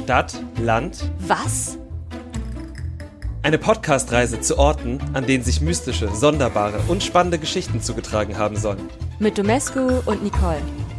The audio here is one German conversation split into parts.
Stadt, Land, Was? eine Podcast-Reise zu Orten, an denen sich mystische, sonderbare und spannende Geschichten zugetragen haben sollen. Mit Domescu und Nicole.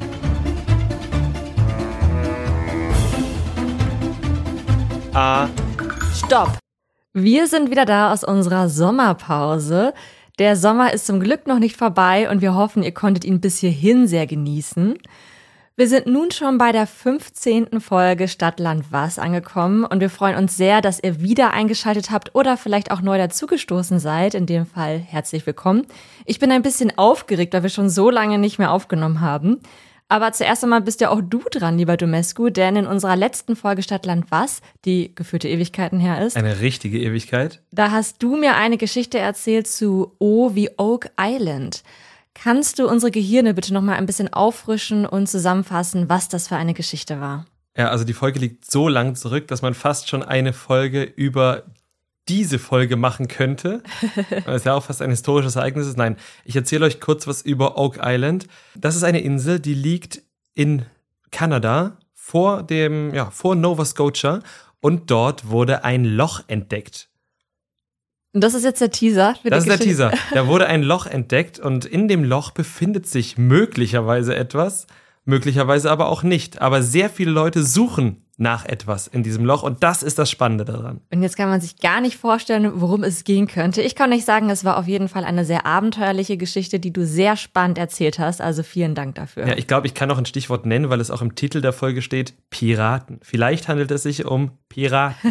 Stopp! Wir sind wieder da aus unserer Sommerpause. Der Sommer ist zum Glück noch nicht vorbei und wir hoffen, ihr konntet ihn bis hierhin sehr genießen. Wir sind nun schon bei der 15. Folge Stadt, Land, Was angekommen und wir freuen uns sehr, dass ihr wieder eingeschaltet habt oder vielleicht auch neu dazugestoßen seid. In dem Fall herzlich willkommen. Ich bin ein bisschen aufgeregt, weil wir schon so lange nicht mehr aufgenommen haben. Aber zuerst einmal bist ja auch du dran, lieber Domescu, denn in unserer letzten Folge Stadt, Land, Was, die geführte Ewigkeiten her ist, Eine richtige Ewigkeit. da hast du mir eine Geschichte erzählt zu O wie Oak Island. Kannst du unsere Gehirne bitte noch mal ein bisschen auffrischen und zusammenfassen, was das für eine Geschichte war? Ja, also die Folge liegt so lang zurück, dass man fast schon eine Folge über diese Folge machen könnte. Weil es ja auch fast ein historisches Ereignis ist. Nein, ich erzähle euch kurz was über Oak Island. Das ist eine Insel, die liegt in Kanada vor Nova Scotia und dort wurde ein Loch entdeckt. Und das ist jetzt der Teaser für die Das ist der Geschichte. Teaser. Da wurde ein Loch entdeckt und in dem Loch befindet sich möglicherweise etwas, möglicherweise aber auch nicht. Aber sehr viele Leute suchen nach etwas in diesem Loch und das ist das Spannende daran. Und jetzt kann man sich gar nicht vorstellen, worum es gehen könnte. Ich kann nicht sagen, es war auf jeden Fall eine sehr abenteuerliche Geschichte, die du sehr spannend erzählt hast. Also vielen Dank dafür. Ja, ich glaube, ich kann noch ein Stichwort nennen, weil es auch im Titel der Folge steht: Piraten. Vielleicht handelt es sich um Piraten.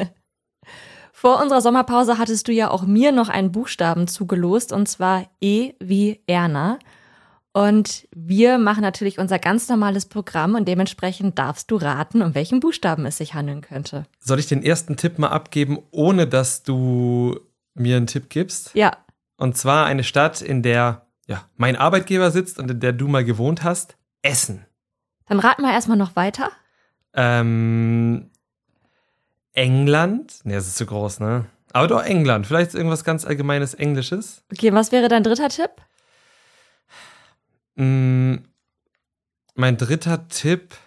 Vor unserer Sommerpause hattest du ja auch mir noch einen Buchstaben zugelost, und zwar E wie Erna. Und wir machen natürlich unser ganz normales Programm und dementsprechend darfst du raten, um welchen Buchstaben es sich handeln könnte. Soll ich den ersten Tipp mal abgeben, ohne dass du mir einen Tipp gibst? Ja, Und zwar eine Stadt, in der mein Arbeitgeber sitzt und in der du mal gewohnt hast. Essen. dann raten wir erstmal noch weiter. England? Nee, das ist zu groß, ne? Aber doch England. Vielleicht ist irgendwas ganz Allgemeines Englisches. Okay, was wäre dein dritter Tipp? Mein dritter Tipp: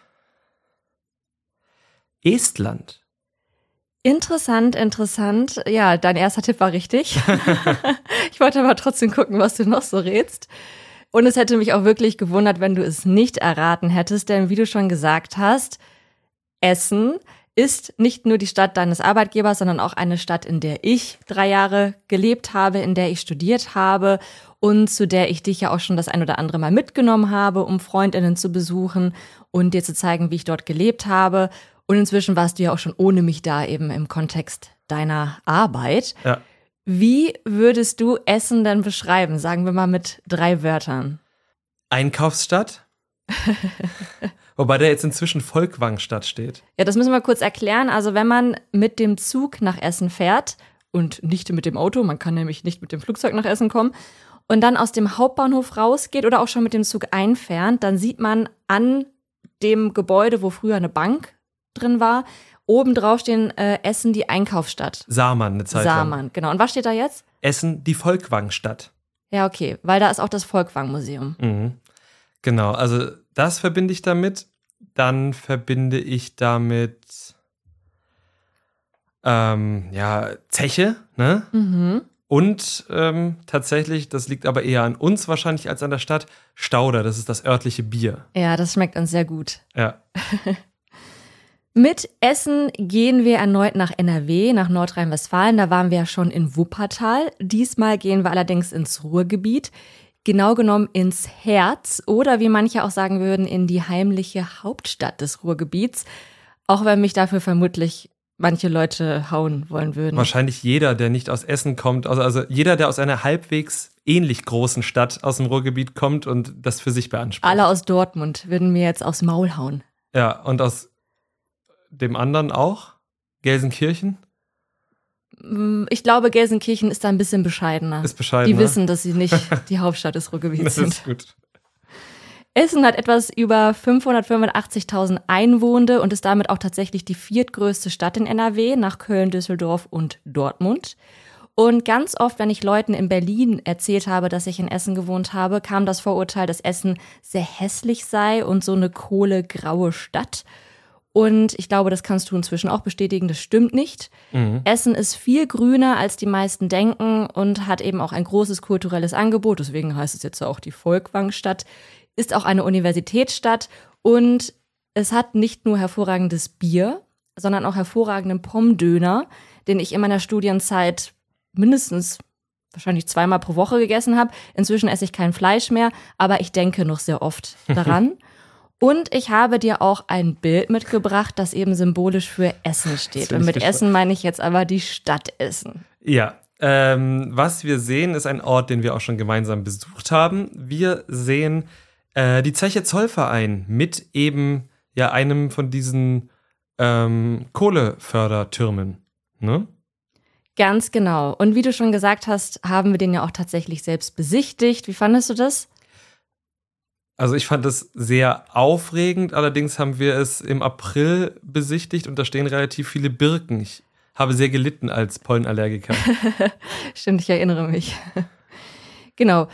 Estland. Interessant. Ja, dein erster Tipp war richtig. Ich wollte aber trotzdem gucken, was du noch so rätst. Und es hätte mich auch wirklich gewundert, wenn du es nicht erraten hättest, denn wie du schon gesagt hast, Essen ist nicht nur die Stadt deines Arbeitgebers, sondern auch eine Stadt, in der ich 3 Jahre gelebt habe, in der ich studiert habe und zu der ich dich ja auch schon das ein oder andere Mal mitgenommen habe, um FreundInnen zu besuchen und dir zu zeigen, wie ich dort gelebt habe. Und inzwischen warst du ja auch schon ohne mich da, eben im Kontext deiner Arbeit. Ja. Wie würdest du Essen denn beschreiben? Sagen wir mal mit 3 Wörtern. Einkaufsstadt. Wobei da jetzt inzwischen Volkwangstadt steht. Ja, das müssen wir kurz erklären. Also wenn man mit dem Zug nach Essen fährt und nicht mit dem Auto, man kann nämlich nicht mit dem Flugzeug nach Essen kommen, und dann aus dem Hauptbahnhof rausgeht oder auch schon mit dem Zug einfährt, dann sieht man an dem Gebäude, wo früher eine Bank drin war, oben drauf stehen Essen, die Einkaufsstadt. Saarmann eine Zeit lang. Saarmann, genau. Und was steht da jetzt? Essen, die Volkwangstadt. Ja, okay, weil da ist auch das Volkwang-Museum. Mhm. Genau, also das verbinde ich damit. Dann verbinde ich damit Zeche, ne? Mhm. Und tatsächlich, das liegt aber eher an uns wahrscheinlich als an der Stadt, Stauder, das ist das örtliche Bier. Ja, das schmeckt uns sehr gut. Ja. Mit Essen gehen wir erneut nach NRW, nach Nordrhein-Westfalen. Da waren wir ja schon in Wuppertal. Diesmal gehen wir allerdings ins Ruhrgebiet. Genau genommen ins Herz oder wie manche auch sagen würden, in die heimliche Hauptstadt des Ruhrgebiets. Auch wenn mich dafür vermutlich manche Leute hauen wollen würden. Wahrscheinlich jeder, der nicht aus Essen kommt, also jeder, der aus einer halbwegs ähnlich großen Stadt aus dem Ruhrgebiet kommt und das für sich beansprucht. Alle aus Dortmund würden mir jetzt aufs Maul hauen. Ja, und aus dem anderen auch? Gelsenkirchen? Ich glaube, Gelsenkirchen ist da ein bisschen bescheidener. Ist bescheidener. Die wissen, dass sie nicht die Hauptstadt des Ruhrgebiets Das sind. ist gut. Essen hat etwas über 585.000 Einwohner und ist damit auch tatsächlich die viertgrößte Stadt in NRW nach Köln, Düsseldorf und Dortmund. Und ganz oft, wenn ich Leuten in Berlin erzählt habe, dass ich in Essen gewohnt habe, kam das Vorurteil, dass Essen sehr hässlich sei und so eine kohlegraue Stadt. Und ich glaube, das kannst du inzwischen auch bestätigen, das stimmt nicht. Essen ist viel grüner, als die meisten denken und hat eben auch ein großes kulturelles Angebot. Deswegen heißt es jetzt auch die Folkwang-Stadt. Ist auch eine Universitätsstadt und es hat nicht nur hervorragendes Bier, sondern auch hervorragenden Pommdöner, den ich in meiner Studienzeit mindestens wahrscheinlich 2-mal pro Woche gegessen habe. Inzwischen esse ich kein Fleisch mehr, aber ich denke noch sehr oft daran. Und ich habe dir auch ein Bild mitgebracht, das eben symbolisch für Essen steht. Und mit Essen meine ich jetzt aber die Stadt Essen. Ja, was wir sehen, ist ein Ort, den wir auch schon gemeinsam besucht haben. Wir sehen die Zeche Zollverein mit eben ja einem von diesen Kohlefördertürmen, ne? Ganz genau. Und wie du schon gesagt hast, haben wir den ja auch tatsächlich selbst besichtigt. Wie fandest du das? Also ich fand es sehr aufregend, allerdings haben wir es im April besichtigt und da stehen relativ viele Birken. Ich habe sehr gelitten als Pollenallergiker. Stimmt, ich erinnere mich. Genau.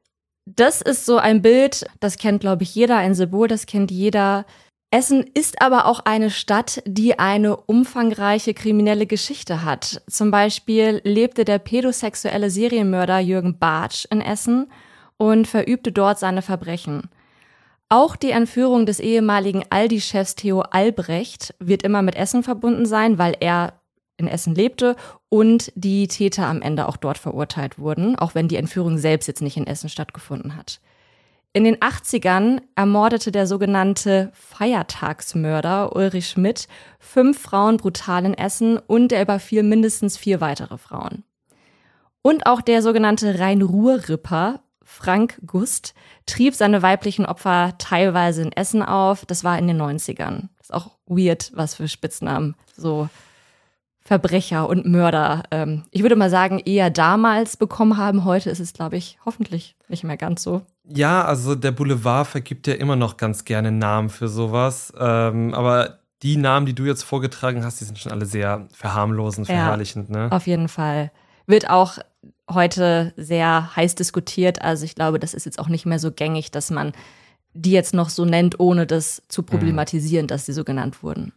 Das ist so ein Bild, das kennt, glaube ich, jeder, ein Symbol, das kennt jeder. Essen ist aber auch eine Stadt, die eine umfangreiche kriminelle Geschichte hat. Zum Beispiel lebte der pädosexuelle Serienmörder Jürgen Bartsch in Essen und verübte dort seine Verbrechen. Auch die Entführung des ehemaligen Aldi-Chefs Theo Albrecht wird immer mit Essen verbunden sein, weil er in Essen lebte und die Täter am Ende auch dort verurteilt wurden, auch wenn die Entführung selbst jetzt nicht in Essen stattgefunden hat. In den 80ern ermordete der sogenannte Feiertagsmörder Ulrich Schmidt 5 Frauen brutal in Essen und er überfiel mindestens 4 weitere Frauen. Und auch der sogenannte Rhein-Ruhr-Ripper Frank Gust trieb seine weiblichen Opfer teilweise in Essen auf. Das war in den 90ern. Das ist auch weird, was für Spitznamen so Verbrecher und Mörder, ich würde mal sagen, eher damals bekommen haben. Heute ist es, glaube ich, hoffentlich nicht mehr ganz so. Ja, also der Boulevard vergibt ja immer noch ganz gerne Namen für sowas. Aber die Namen, die du jetzt vorgetragen hast, die sind schon alle sehr verharmlosend, verherrlichend. Ja, ne? Auf jeden Fall. Wird auch heute sehr heiß diskutiert. Also ich glaube, das ist jetzt auch nicht mehr so gängig, dass man die jetzt noch so nennt, ohne das zu problematisieren, dass sie so genannt wurden.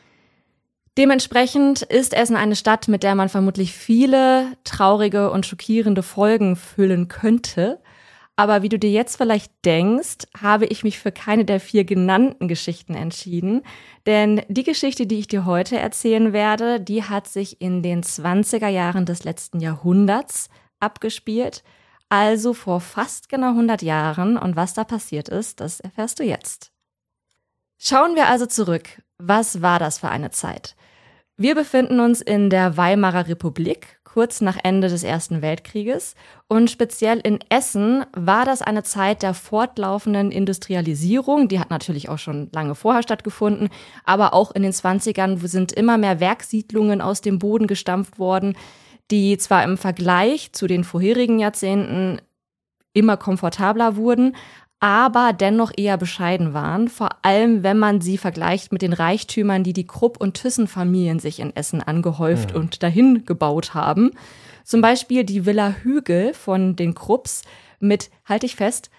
Dementsprechend ist Essen eine Stadt, mit der man vermutlich viele traurige und schockierende Folgen füllen könnte. Aber wie du dir jetzt vielleicht denkst, habe ich mich für keine der 4 genannten Geschichten entschieden. Denn die Geschichte, die ich dir heute erzählen werde, die hat sich in den 20er Jahren des letzten Jahrhunderts abgespielt. Also vor fast genau 100 Jahren. Und was da passiert ist, das erfährst du jetzt. Schauen wir also zurück. Was war das für eine Zeit? Wir befinden uns in der Weimarer Republik, kurz nach Ende des Ersten Weltkrieges. Und speziell in Essen war das eine Zeit der fortlaufenden Industrialisierung. Die hat natürlich auch schon lange vorher stattgefunden. Aber auch in den 20ern sind immer mehr Werksiedlungen aus dem Boden gestampft worden, die zwar im Vergleich zu den vorherigen Jahrzehnten immer komfortabler wurden, aber dennoch eher bescheiden waren, vor allem wenn man sie vergleicht mit den Reichtümern, die die Krupp- und Thyssen-Familien sich in Essen angehäuft und dahin gebaut haben. Zum Beispiel die Villa Hügel von den Krupps mit, halte ich fest,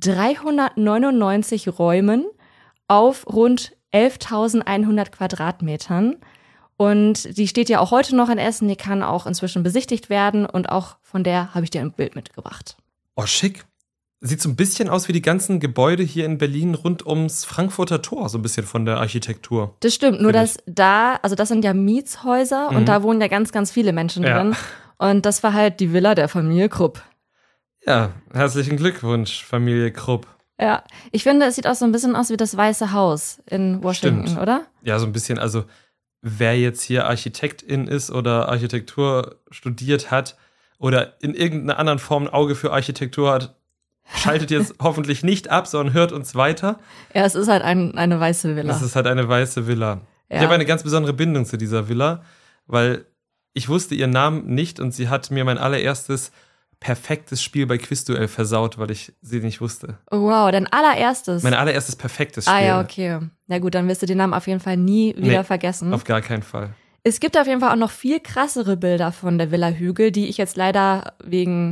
399 Räumen auf rund 11.100 Quadratmetern. Und die steht ja auch heute noch in Essen, die kann auch inzwischen besichtigt werden und auch von der habe ich dir ein Bild mitgebracht. Oh, schick. Sieht so ein bisschen aus wie die ganzen Gebäude hier in Berlin rund ums Frankfurter Tor, so ein bisschen von der Architektur. Das stimmt, nur dass das sind ja Mietshäuser und da wohnen ja ganz, ganz viele Menschen drin. Und das war halt die Villa der Familie Krupp. Ja, herzlichen Glückwunsch, Familie Krupp. Ja, ich finde, es sieht auch so ein bisschen aus wie das Weiße Haus in Washington, Stimmt. Oder? Ja, so ein bisschen, also wer jetzt hier Architektin ist oder Architektur studiert hat oder in irgendeiner anderen Form ein Auge für Architektur hat, schaltet jetzt hoffentlich nicht ab, sondern hört uns weiter. Ja, es ist halt eine weiße Villa. Es ist halt eine weiße Villa. Ja. Ich habe eine ganz besondere Bindung zu dieser Villa, weil ich wusste ihren Namen nicht und sie hat mir mein allererstes perfektes Spiel bei Quizduell versaut, weil ich sie nicht wusste. Oh, wow, dein allererstes? Mein allererstes perfektes Spiel. Ah ja, okay. Na gut, dann wirst du den Namen auf jeden Fall nie wieder vergessen. Auf gar keinen Fall. Es gibt auf jeden Fall auch noch viel krassere Bilder von der Villa Hügel, die ich jetzt leider wegen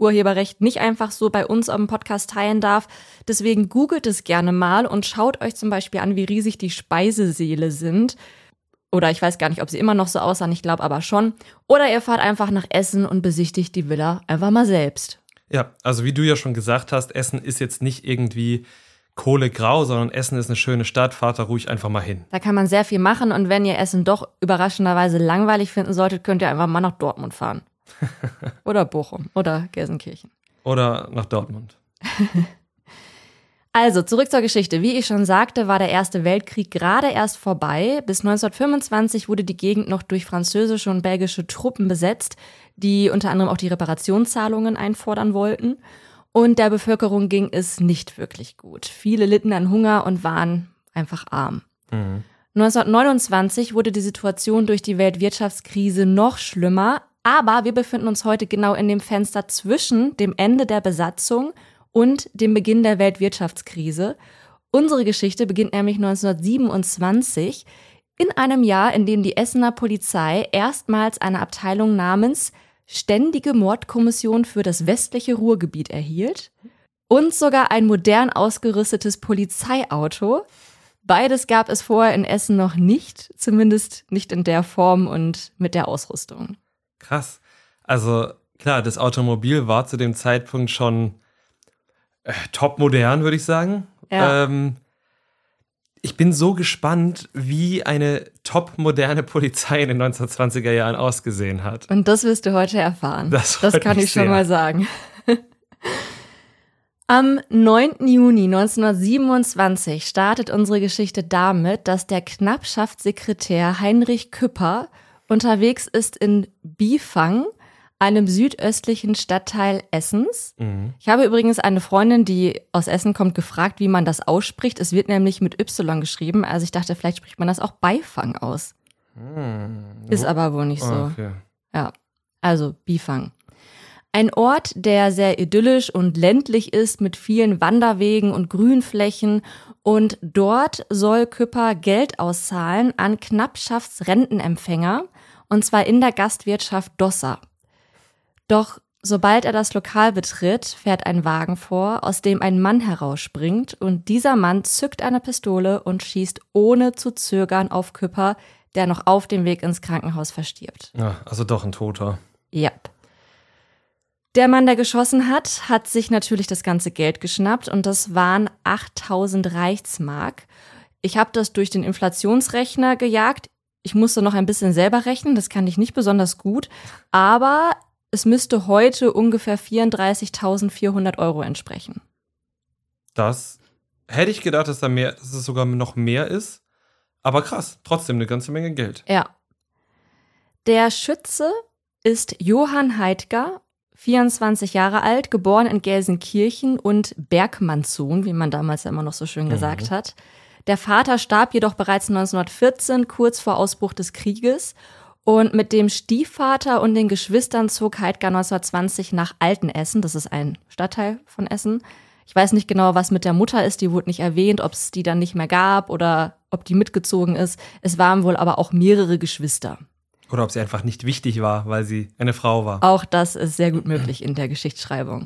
Urheberrecht nicht einfach so bei uns am Podcast teilen darf. Deswegen googelt es gerne mal und schaut euch zum Beispiel an, wie riesig die Speisesäle sind. Oder ich weiß gar nicht, ob sie immer noch so aussahen, ich glaube aber schon. Oder ihr fahrt einfach nach Essen und besichtigt die Villa einfach mal selbst. Ja, also wie du ja schon gesagt hast, Essen ist jetzt nicht irgendwie kohlegrau, sondern Essen ist eine schöne Stadt, fahrt da ruhig einfach mal hin. Da kann man sehr viel machen und wenn ihr Essen doch überraschenderweise langweilig finden solltet, könnt ihr einfach mal nach Dortmund fahren. Oder Bochum oder Gelsenkirchen. Oder nach Dortmund. Also, zurück zur Geschichte. Wie ich schon sagte, war der Erste Weltkrieg gerade erst vorbei. Bis 1925 wurde die Gegend noch durch französische und belgische Truppen besetzt, die unter anderem auch die Reparationszahlungen einfordern wollten. Und der Bevölkerung ging es nicht wirklich gut. Viele litten an Hunger und waren einfach arm. 1929 wurde die Situation durch die Weltwirtschaftskrise noch schlimmer, aber wir befinden uns heute genau in dem Fenster zwischen dem Ende der Besatzung und dem Beginn der Weltwirtschaftskrise. Unsere Geschichte beginnt nämlich 1927, in einem Jahr, in dem die Essener Polizei erstmals eine Abteilung namens Ständige Mordkommission für das westliche Ruhrgebiet erhielt und sogar ein modern ausgerüstetes Polizeiauto. Beides gab es vorher in Essen noch nicht, zumindest nicht in der Form und mit der Ausrüstung. Krass. Also klar, das Automobil war zu dem Zeitpunkt schon top modern, würde ich sagen. Ja. Ich bin so gespannt, wie eine top moderne Polizei in den 1920er Jahren ausgesehen hat. Und das wirst du heute erfahren. Das kann ich schon sehr. mal sagen. Am 9. Juni 1927 startet unsere Geschichte damit, dass der Knappschaftssekretär Heinrich Küpper unterwegs ist in Bifang, einem südöstlichen Stadtteil Essens. Ich habe übrigens eine Freundin, die aus Essen kommt, gefragt, wie man das ausspricht. Es wird nämlich mit Y geschrieben. Also ich dachte, vielleicht spricht man das auch Beifang aus. Ist aber wohl nicht so. Okay. Ja, also Bifang. Ein Ort, der sehr idyllisch und ländlich ist, mit vielen Wanderwegen und Grünflächen. Und dort soll Küpper Geld auszahlen an Knappschaftsrentenempfänger, und zwar in der Gastwirtschaft Dossa. Doch sobald er das Lokal betritt, fährt ein Wagen vor, aus dem ein Mann herausspringt, und dieser Mann zückt eine Pistole und schießt ohne zu zögern auf Küpper, der noch auf dem Weg ins Krankenhaus verstirbt. Ja, also doch ein Toter. Ja. Der Mann, der geschossen hat, hat sich natürlich das ganze Geld geschnappt und das waren 8.000 Reichsmark. Ich habe das durch den Inflationsrechner gejagt. Ich musste noch ein bisschen selber rechnen, das kann ich nicht besonders gut, aber es müsste heute ungefähr 34.400 € entsprechen. Das hätte ich gedacht, dass es sogar noch mehr ist. Aber krass, trotzdem eine ganze Menge Geld. Ja. Der Schütze ist Johann Heidger, 24 Jahre alt, geboren in Gelsenkirchen und Bergmannssohn, wie man damals ja immer noch so schön gesagt hat. Der Vater starb jedoch bereits 1914, kurz vor Ausbruch des Krieges. Und mit dem Stiefvater und den Geschwistern zog Heidger 1920 nach Altenessen. Das ist ein Stadtteil von Essen. Ich weiß nicht genau, was mit der Mutter ist. Die wurde nicht erwähnt, ob es die dann nicht mehr gab oder ob die mitgezogen ist. Es waren wohl aber auch mehrere Geschwister. Oder ob sie einfach nicht wichtig war, weil sie eine Frau war. Auch das ist sehr gut möglich in der Geschichtsschreibung.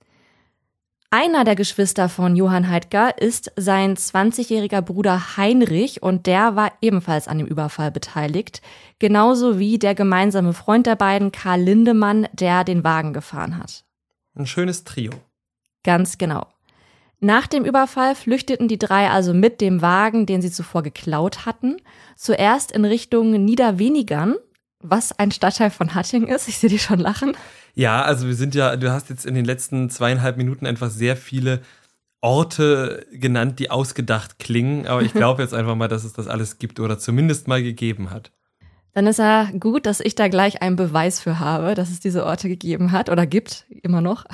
Einer der Geschwister von Johann Heidger ist sein 20-jähriger Bruder Heinrich und der war ebenfalls an dem Überfall beteiligt. Genauso wie der gemeinsame Freund der beiden, Karl Lindemann, der den Wagen gefahren hat. Ein schönes Trio. Ganz genau. Nach dem Überfall flüchteten die drei also mit dem Wagen, den sie zuvor geklaut hatten, zuerst in Richtung Niederwenigern, was ein Stadtteil von Hattingen ist. Ich sehe dich schon lachen. Ja, also du hast jetzt in den letzten 2,5 Minuten einfach sehr viele Orte genannt, die ausgedacht klingen. Aber ich glaube jetzt einfach mal, dass es das alles gibt oder zumindest mal gegeben hat. Dann ist ja gut, dass ich da gleich einen Beweis für habe, dass es diese Orte gegeben hat oder gibt, immer noch.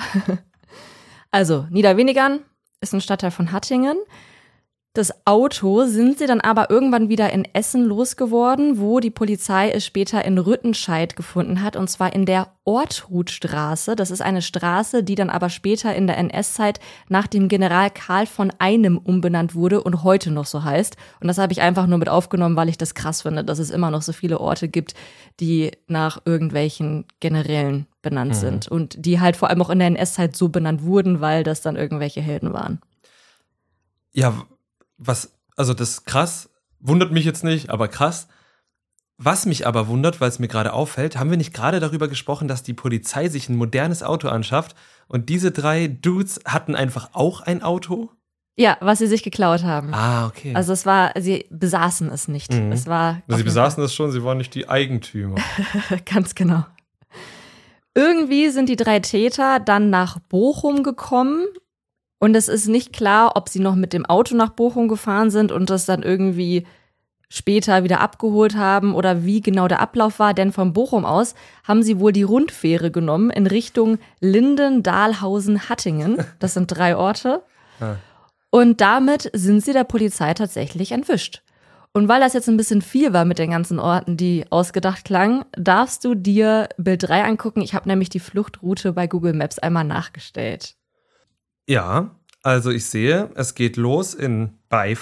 Also, Niederwenigern ist ein Stadtteil von Hattingen. Das Auto sind sie dann aber irgendwann wieder in Essen losgeworden, wo die Polizei es später in Rüttenscheid gefunden hat, und zwar in der Ortrudstraße. Das ist eine Straße, die dann aber später in der NS-Zeit nach dem General Karl von Einem umbenannt wurde und heute noch so heißt. Und das habe ich einfach nur mit aufgenommen, weil ich das krass finde, dass es immer noch so viele Orte gibt, die nach irgendwelchen Generälen benannt sind. Und die halt vor allem auch in der NS-Zeit so benannt wurden, weil das dann irgendwelche Helden waren. Ja, also das ist krass, wundert mich jetzt nicht, aber krass. Was mich aber wundert, weil es mir gerade auffällt, haben wir nicht gerade darüber gesprochen, dass die Polizei sich ein modernes Auto anschafft und diese 3 Dudes hatten einfach auch ein Auto? Ja, was sie sich geklaut haben. Ah, okay. Also sie besaßen es nicht. Es war Sie besaßen es schon, sie waren nicht die Eigentümer. Ganz genau. Irgendwie sind die 3 Täter dann nach Bochum gekommen und es ist nicht klar, ob sie noch mit dem Auto nach Bochum gefahren sind und das dann irgendwie später wieder abgeholt haben oder wie genau der Ablauf war, denn von Bochum aus haben sie wohl die Rundfähre genommen in Richtung Linden, Dahlhausen, Hattingen. Das sind 3 Orte. Und damit sind sie der Polizei tatsächlich entwischt. Und weil das jetzt ein bisschen viel war mit den ganzen Orten, die ausgedacht klangen, darfst du dir Bild 3 angucken. Ich habe nämlich die Fluchtroute bei Google Maps einmal nachgestellt. Ja, also ich sehe, es geht los in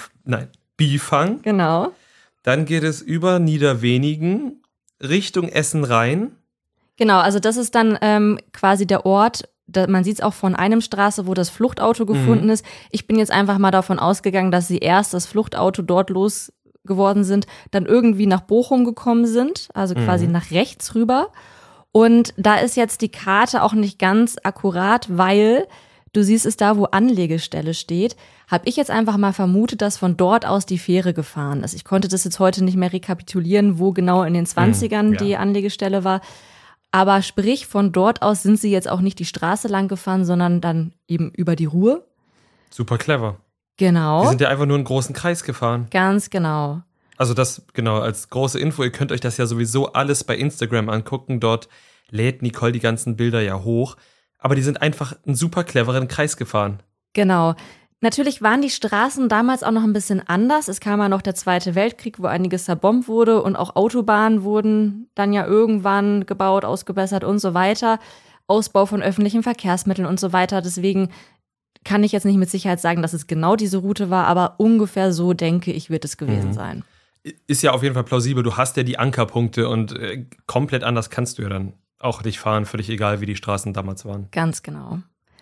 Bifang. Genau. Dann geht es über Niederwenigen Richtung Essen-Rhein. Genau, also das ist dann quasi der Ort, man sieht es auch von einem Straße, wo das Fluchtauto gefunden ist. Ich bin jetzt einfach mal davon ausgegangen, dass sie erst das Fluchtauto dort losgeworden sind, dann irgendwie nach Bochum gekommen sind, also quasi nach rechts rüber. Und da ist jetzt die Karte auch nicht ganz akkurat, weil du siehst es da, wo Anlegestelle steht, habe ich jetzt einfach mal vermutet, dass von dort aus die Fähre gefahren ist. Ich konnte das jetzt heute nicht mehr rekapitulieren, wo genau in den 20ern die Anlegestelle war. Aber sprich, von dort aus sind sie jetzt auch nicht die Straße lang gefahren, sondern dann eben über die Ruhr. Super clever. Genau. Die sind ja einfach nur einen großen Kreis gefahren. Ganz genau. Also das, genau, als große Info, ihr könnt euch das ja sowieso alles bei Instagram angucken. Dort lädt Nicole die ganzen Bilder ja hoch. Aber die sind einfach einen super cleveren Kreis gefahren. Genau. Natürlich waren die Straßen damals auch noch ein bisschen anders. Es kam ja noch der Zweite Weltkrieg, wo einiges zerbombt wurde und auch Autobahnen wurden dann ja irgendwann gebaut, ausgebessert und so weiter. Ausbau von öffentlichen Verkehrsmitteln und so weiter. Deswegen kann ich jetzt nicht mit Sicherheit sagen, dass es genau diese Route war, aber ungefähr so, denke ich, wird es gewesen sein. Ist ja auf jeden Fall plausibel. Du hast ja die Ankerpunkte und komplett anders kannst du ja dann auch dich fahren, völlig egal, wie die Straßen damals waren. Ganz genau.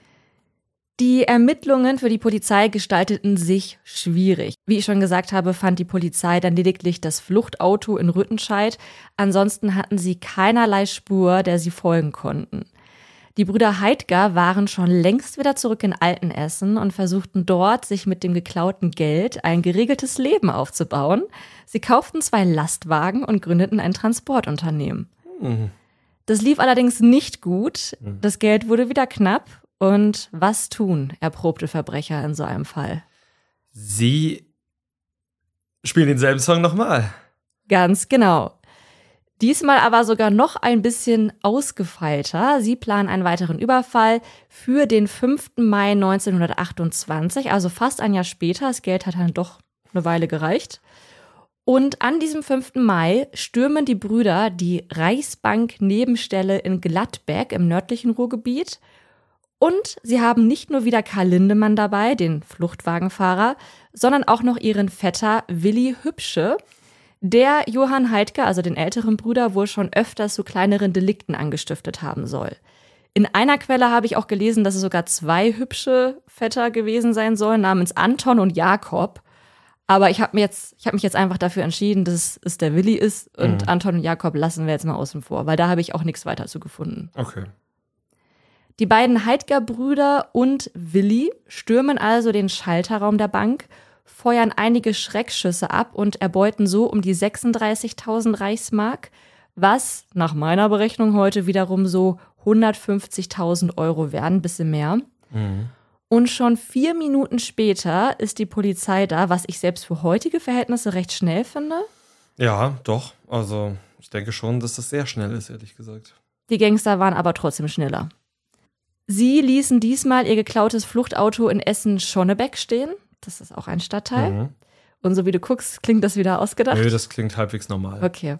Die Ermittlungen für die Polizei gestalteten sich schwierig. Wie ich schon gesagt habe, fand die Polizei dann lediglich das Fluchtauto in Rüttenscheid. Ansonsten hatten sie keinerlei Spur, der sie folgen konnten. Die Brüder Heidger waren schon längst wieder zurück in Altenessen und versuchten dort, sich mit dem geklauten Geld ein geregeltes Leben aufzubauen. Sie kauften 2 Lastwagen und gründeten ein Transportunternehmen. Das lief allerdings nicht gut. Das Geld wurde wieder knapp. Und was tun erprobte Verbrecher in so einem Fall? Sie spielen denselben Song nochmal. Ganz genau. Diesmal aber sogar noch ein bisschen ausgefeilter. Sie planen einen weiteren Überfall für den 5. Mai 1928, also fast ein Jahr später. Das Geld hat dann doch eine Weile gereicht. Und an diesem 5. Mai stürmen die Brüder die Reichsbank-Nebenstelle in Gladbeck im nördlichen Ruhrgebiet. Und sie haben nicht nur wieder Karl Lindemann dabei, den Fluchtwagenfahrer, sondern auch noch ihren Vetter Willi Hübsche, der Johann Heidger, also den älteren Bruder, wohl schon öfters zu kleineren Delikten angestiftet haben soll. In einer Quelle habe ich auch gelesen, dass es sogar 2 hübsche Vetter gewesen sein sollen, namens Anton und Jakob. Aber ich habe mich jetzt einfach dafür entschieden, dass es der Willi ist und Anton und Jakob lassen wir jetzt mal außen vor, weil da habe ich auch nichts weiter zu gefunden. Okay. Die beiden Heidger-Brüder und Willi stürmen also den Schalterraum der Bank, feuern einige Schreckschüsse ab und erbeuten so um die 36.000 Reichsmark, was nach meiner Berechnung heute wiederum so 150.000 Euro wären, ein bisschen mehr. Und schon 4 Minuten später ist die Polizei da, was ich selbst für heutige Verhältnisse recht schnell finde. Ja, doch. Also ich denke schon, dass das sehr schnell ist, ehrlich gesagt. Die Gangster waren aber trotzdem schneller. Sie ließen diesmal ihr geklautes Fluchtauto in Essen-Schonnebeck stehen. Das ist auch ein Stadtteil. Und so wie du guckst, klingt das wieder ausgedacht? Nö, das klingt halbwegs normal. Okay.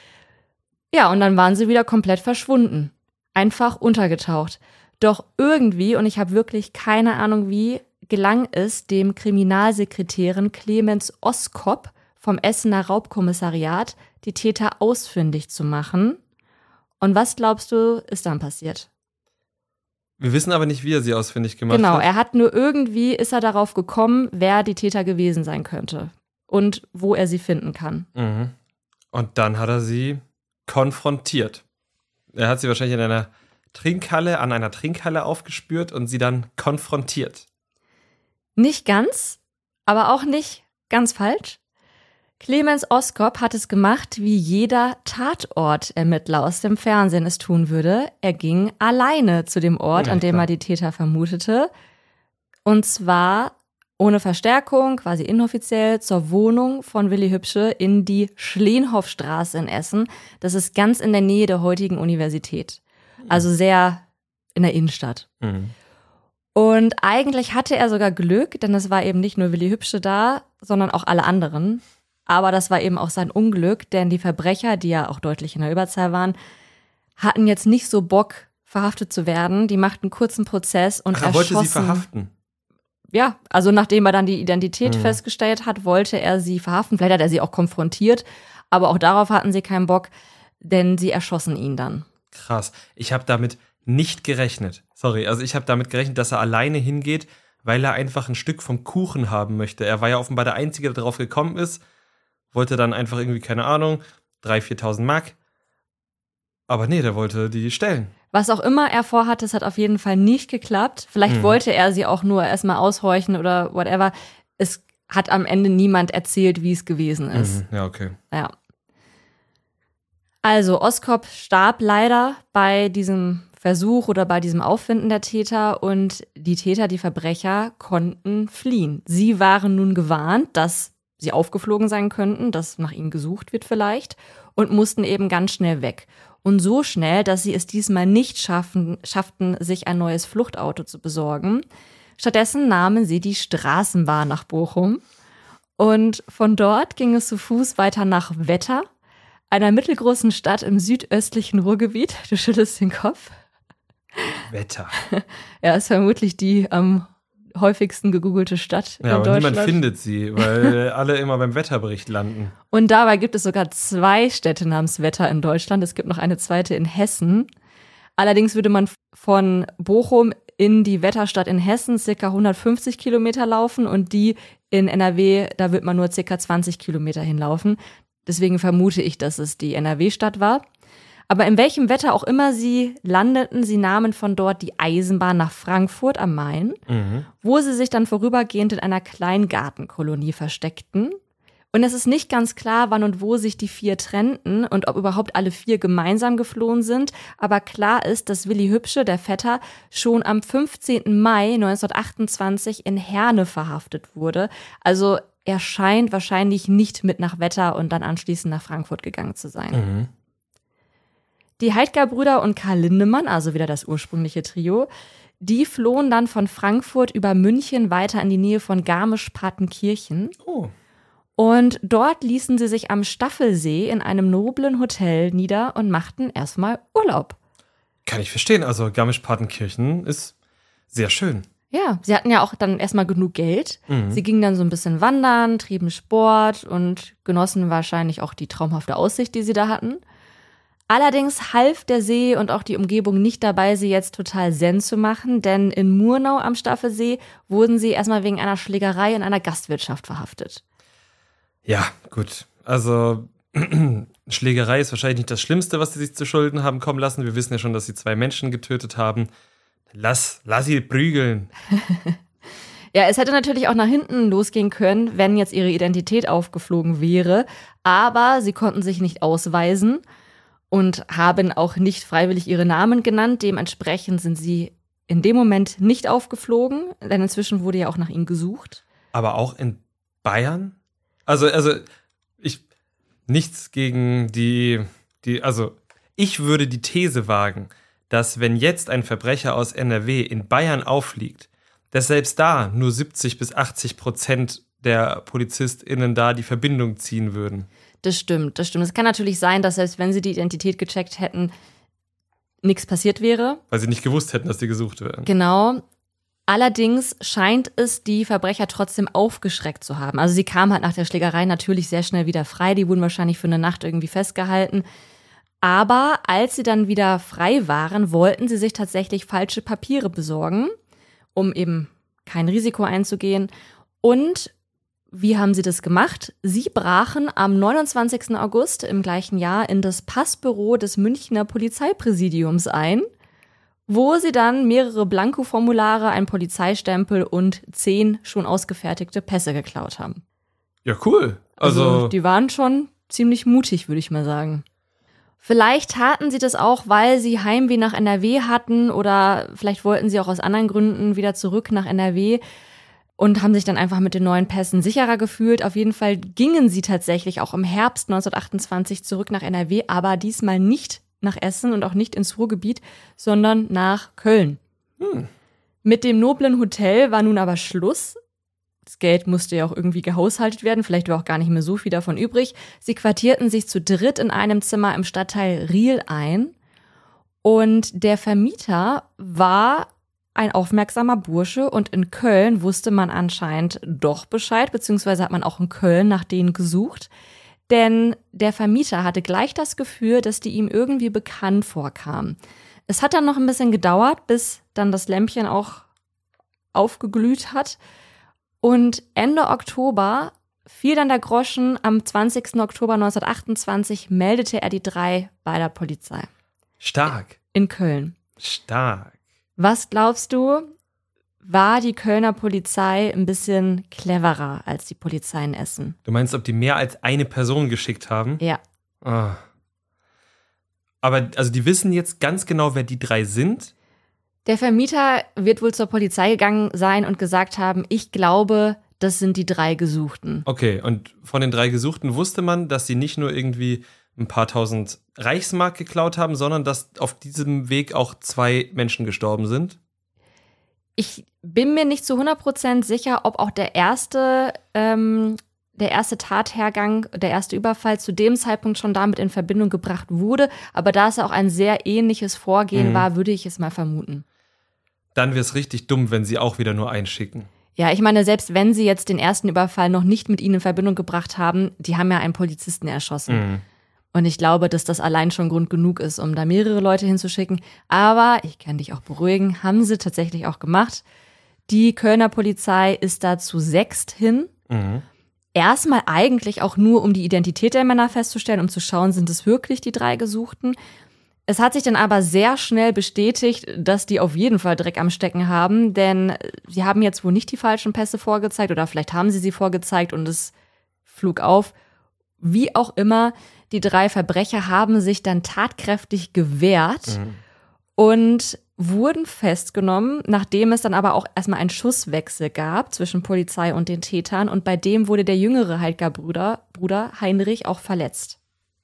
Ja, und dann waren sie wieder komplett verschwunden. Einfach untergetaucht. Doch irgendwie, und ich habe wirklich keine Ahnung wie, gelang es dem Kriminalsekretärin Clemens Oskop vom Essener Raubkommissariat, die Täter ausfindig zu machen. Und was glaubst du, ist dann passiert? Wir wissen aber nicht, wie er sie ausfindig gemacht hat. Genau, er hat nur irgendwie, ist er darauf gekommen, wer die Täter gewesen sein könnte und wo er sie finden kann. Mhm. Und dann hat er sie konfrontiert. Er hat sie wahrscheinlich an einer Trinkhalle aufgespürt und sie dann konfrontiert. Nicht ganz, aber auch nicht ganz falsch. Clemens Oskop hat es gemacht, wie jeder Tatortermittler aus dem Fernsehen es tun würde. Er ging alleine zu dem Ort, an dem er die Täter vermutete. Und zwar ohne Verstärkung, quasi inoffiziell, zur Wohnung von Willi Hübsche in die Schleenhoffstraße in Essen. Das ist ganz in der Nähe der heutigen Universität. Also sehr in der Innenstadt. Mhm. Und eigentlich hatte er sogar Glück, denn es war eben nicht nur Willi Hübsche da, sondern auch alle anderen. Aber das war eben auch sein Unglück, denn die Verbrecher, die ja auch deutlich in der Überzahl waren, hatten jetzt nicht so Bock, verhaftet zu werden. Die machten einen kurzen Prozess und er erschossen. Wollte sie verhaften? Ja, also nachdem er dann die Identität festgestellt hat, wollte er sie verhaften. Vielleicht hat er sie auch konfrontiert, aber auch darauf hatten sie keinen Bock, denn sie erschossen ihn dann. Krass. Ich habe damit nicht gerechnet. Sorry, also ich habe damit gerechnet, dass er alleine hingeht, weil er einfach ein Stück vom Kuchen haben möchte. Er war ja offenbar der Einzige, der drauf gekommen ist. Wollte dann einfach irgendwie, keine Ahnung, 3.000, 4.000 Mark. Aber nee, der wollte die stellen. Was auch immer er vorhatte, es hat auf jeden Fall nicht geklappt. Vielleicht wollte er sie auch nur erstmal aushorchen oder whatever. Es hat am Ende niemand erzählt, wie es gewesen ist. Ja, okay. Ja. Also Oskop starb leider bei diesem Versuch oder bei diesem Auffinden der Täter und die Täter, die Verbrecher, konnten fliehen. Sie waren nun gewarnt, dass sie aufgeflogen sein könnten, dass nach ihnen gesucht wird vielleicht und mussten eben ganz schnell weg. Und so schnell, dass sie es diesmal nicht schafften, sich ein neues Fluchtauto zu besorgen. Stattdessen nahmen sie die Straßenbahn nach Bochum und von dort ging es zu Fuß weiter nach Wetter, einer mittelgroßen Stadt im südöstlichen Ruhrgebiet. Du schüttelst den Kopf. Wetter. Ja, ist vermutlich die am häufigsten gegoogelte Stadt in Deutschland. Ja, aber niemand findet sie, weil alle immer beim Wetterbericht landen. Und dabei gibt es sogar 2 Städte namens Wetter in Deutschland. Es gibt noch eine zweite in Hessen. Allerdings würde man von Bochum in die Wetterstadt in Hessen ca. 150 Kilometer laufen und die in NRW, da wird man nur ca. 20 Kilometer hinlaufen. Deswegen vermute ich, dass es die NRW-Stadt war. Aber in welchem Wetter auch immer sie landeten, sie nahmen von dort die Eisenbahn nach Frankfurt am Main, wo sie sich dann vorübergehend in einer Kleingartenkolonie versteckten. Und es ist nicht ganz klar, wann und wo sich die 4 trennten und ob überhaupt alle 4 gemeinsam geflohen sind. Aber klar ist, dass Willi Hübsche, der Vetter, schon am 15. Mai 1928 in Herne verhaftet wurde. Also er scheint wahrscheinlich nicht mit nach Wetter und dann anschließend nach Frankfurt gegangen zu sein. Die Heidgar-Brüder und Karl Lindemann, also wieder das ursprüngliche Trio, die flohen dann von Frankfurt über München weiter in die Nähe von Garmisch-Partenkirchen. Oh. Und dort ließen sie sich am Staffelsee in einem noblen Hotel nieder und machten erstmal Urlaub. Kann ich verstehen. Also Garmisch-Partenkirchen ist sehr schön. Ja, sie hatten ja auch dann erstmal genug Geld. Sie gingen dann so ein bisschen wandern, trieben Sport und genossen wahrscheinlich auch die traumhafte Aussicht, die sie da hatten. Allerdings half der See und auch die Umgebung nicht dabei, sie jetzt total zen zu machen, denn in Murnau am Staffelsee wurden sie erstmal wegen einer Schlägerei in einer Gastwirtschaft verhaftet. Ja, gut. Also Schlägerei ist wahrscheinlich nicht das Schlimmste, was sie sich zu Schulden haben kommen lassen. Wir wissen ja schon, dass sie 2 Menschen getötet haben. Lass sie prügeln. Ja, es hätte natürlich auch nach hinten losgehen können, wenn jetzt ihre Identität aufgeflogen wäre. Aber sie konnten sich nicht ausweisen und haben auch nicht freiwillig ihre Namen genannt. Dementsprechend sind sie in dem Moment nicht aufgeflogen, denn inzwischen wurde ja auch nach ihnen gesucht. Aber auch in Bayern? Also nichts gegen also ich würde die These wagen, dass wenn jetzt ein Verbrecher aus NRW in Bayern auffliegt, dass selbst da nur 70-80% der PolizistInnen da die Verbindung ziehen würden. Das stimmt. Es kann natürlich sein, dass selbst wenn sie die Identität gecheckt hätten, nichts passiert wäre. Weil sie nicht gewusst hätten, dass die gesucht werden. Genau. Allerdings scheint es die Verbrecher trotzdem aufgeschreckt zu haben. Also sie kamen halt nach der Schlägerei natürlich sehr schnell wieder frei. Die wurden wahrscheinlich für eine Nacht irgendwie festgehalten. Aber als sie dann wieder frei waren, wollten sie sich tatsächlich falsche Papiere besorgen, um eben kein Risiko einzugehen. Und wie haben sie das gemacht? Sie brachen am 29. August im gleichen Jahr in das Passbüro des Münchner Polizeipräsidiums ein, wo sie dann mehrere Blankoformulare, einen Polizeistempel und 10 schon ausgefertigte Pässe geklaut haben. Ja, cool. Also die waren schon ziemlich mutig, würde ich mal sagen. Vielleicht taten sie das auch, weil sie Heimweh nach NRW hatten oder vielleicht wollten sie auch aus anderen Gründen wieder zurück nach NRW und haben sich dann einfach mit den neuen Pässen sicherer gefühlt. Auf jeden Fall gingen sie tatsächlich auch im Herbst 1928 zurück nach NRW, aber diesmal nicht nach Essen und auch nicht ins Ruhrgebiet, sondern nach Köln. Mit dem noblen Hotel war nun aber Schluss. Das Geld musste ja auch irgendwie gehaushaltet werden, vielleicht war auch gar nicht mehr so viel davon übrig. Sie quartierten sich zu dritt in einem Zimmer im Stadtteil Riehl ein und der Vermieter war ein aufmerksamer Bursche und in Köln wusste man anscheinend doch Bescheid, beziehungsweise hat man auch in Köln nach denen gesucht, denn der Vermieter hatte gleich das Gefühl, dass die ihm irgendwie bekannt vorkamen. Es hat dann noch ein bisschen gedauert, bis dann das Lämpchen auch aufgeglüht hat. Und Ende Oktober fiel dann der Groschen. Am 20. Oktober 1928 meldete er die 3 bei der Polizei. Stark. In Köln. Stark. Was glaubst du, war die Kölner Polizei ein bisschen cleverer als die Polizei in Essen? Du meinst, ob die mehr als eine Person geschickt haben? Ja. Ah. Aber also die wissen jetzt ganz genau, wer die 3 sind? Der Vermieter wird wohl zur Polizei gegangen sein und gesagt haben, ich glaube, das sind die 3 Gesuchten. Okay, und von den 3 Gesuchten wusste man, dass sie nicht nur irgendwie ein paar tausend Reichsmark geklaut haben, sondern dass auf diesem Weg auch 2 Menschen gestorben sind? Ich bin mir nicht zu 100% sicher, ob auch der erste Tathergang, der erste Überfall zu dem Zeitpunkt schon damit in Verbindung gebracht wurde. Aber da es auch ein sehr ähnliches Vorgehen war, würde ich es mal vermuten. Dann wäre es richtig dumm, wenn sie auch wieder nur einschicken. Ja, ich meine, selbst wenn sie jetzt den ersten Überfall noch nicht mit ihnen in Verbindung gebracht haben, die haben ja einen Polizisten erschossen. Und ich glaube, dass das allein schon Grund genug ist, um da mehrere Leute hinzuschicken. Aber, ich kann dich auch beruhigen, haben sie tatsächlich auch gemacht. Die Kölner Polizei ist da zu 6 hin. Erstmal eigentlich auch nur, um die Identität der Männer festzustellen, um zu schauen, sind es wirklich die 3 Gesuchten. Es hat sich dann aber sehr schnell bestätigt, dass die auf jeden Fall Dreck am Stecken haben, denn sie haben jetzt wohl nicht die falschen Pässe vorgezeigt oder vielleicht haben sie vorgezeigt und es flog auf. Wie auch immer, die 3 Verbrecher haben sich dann tatkräftig gewehrt und wurden festgenommen, nachdem es dann aber auch erstmal einen Schusswechsel gab zwischen Polizei und den Tätern und bei dem wurde der jüngere Heidger-Bruder Heinrich auch verletzt.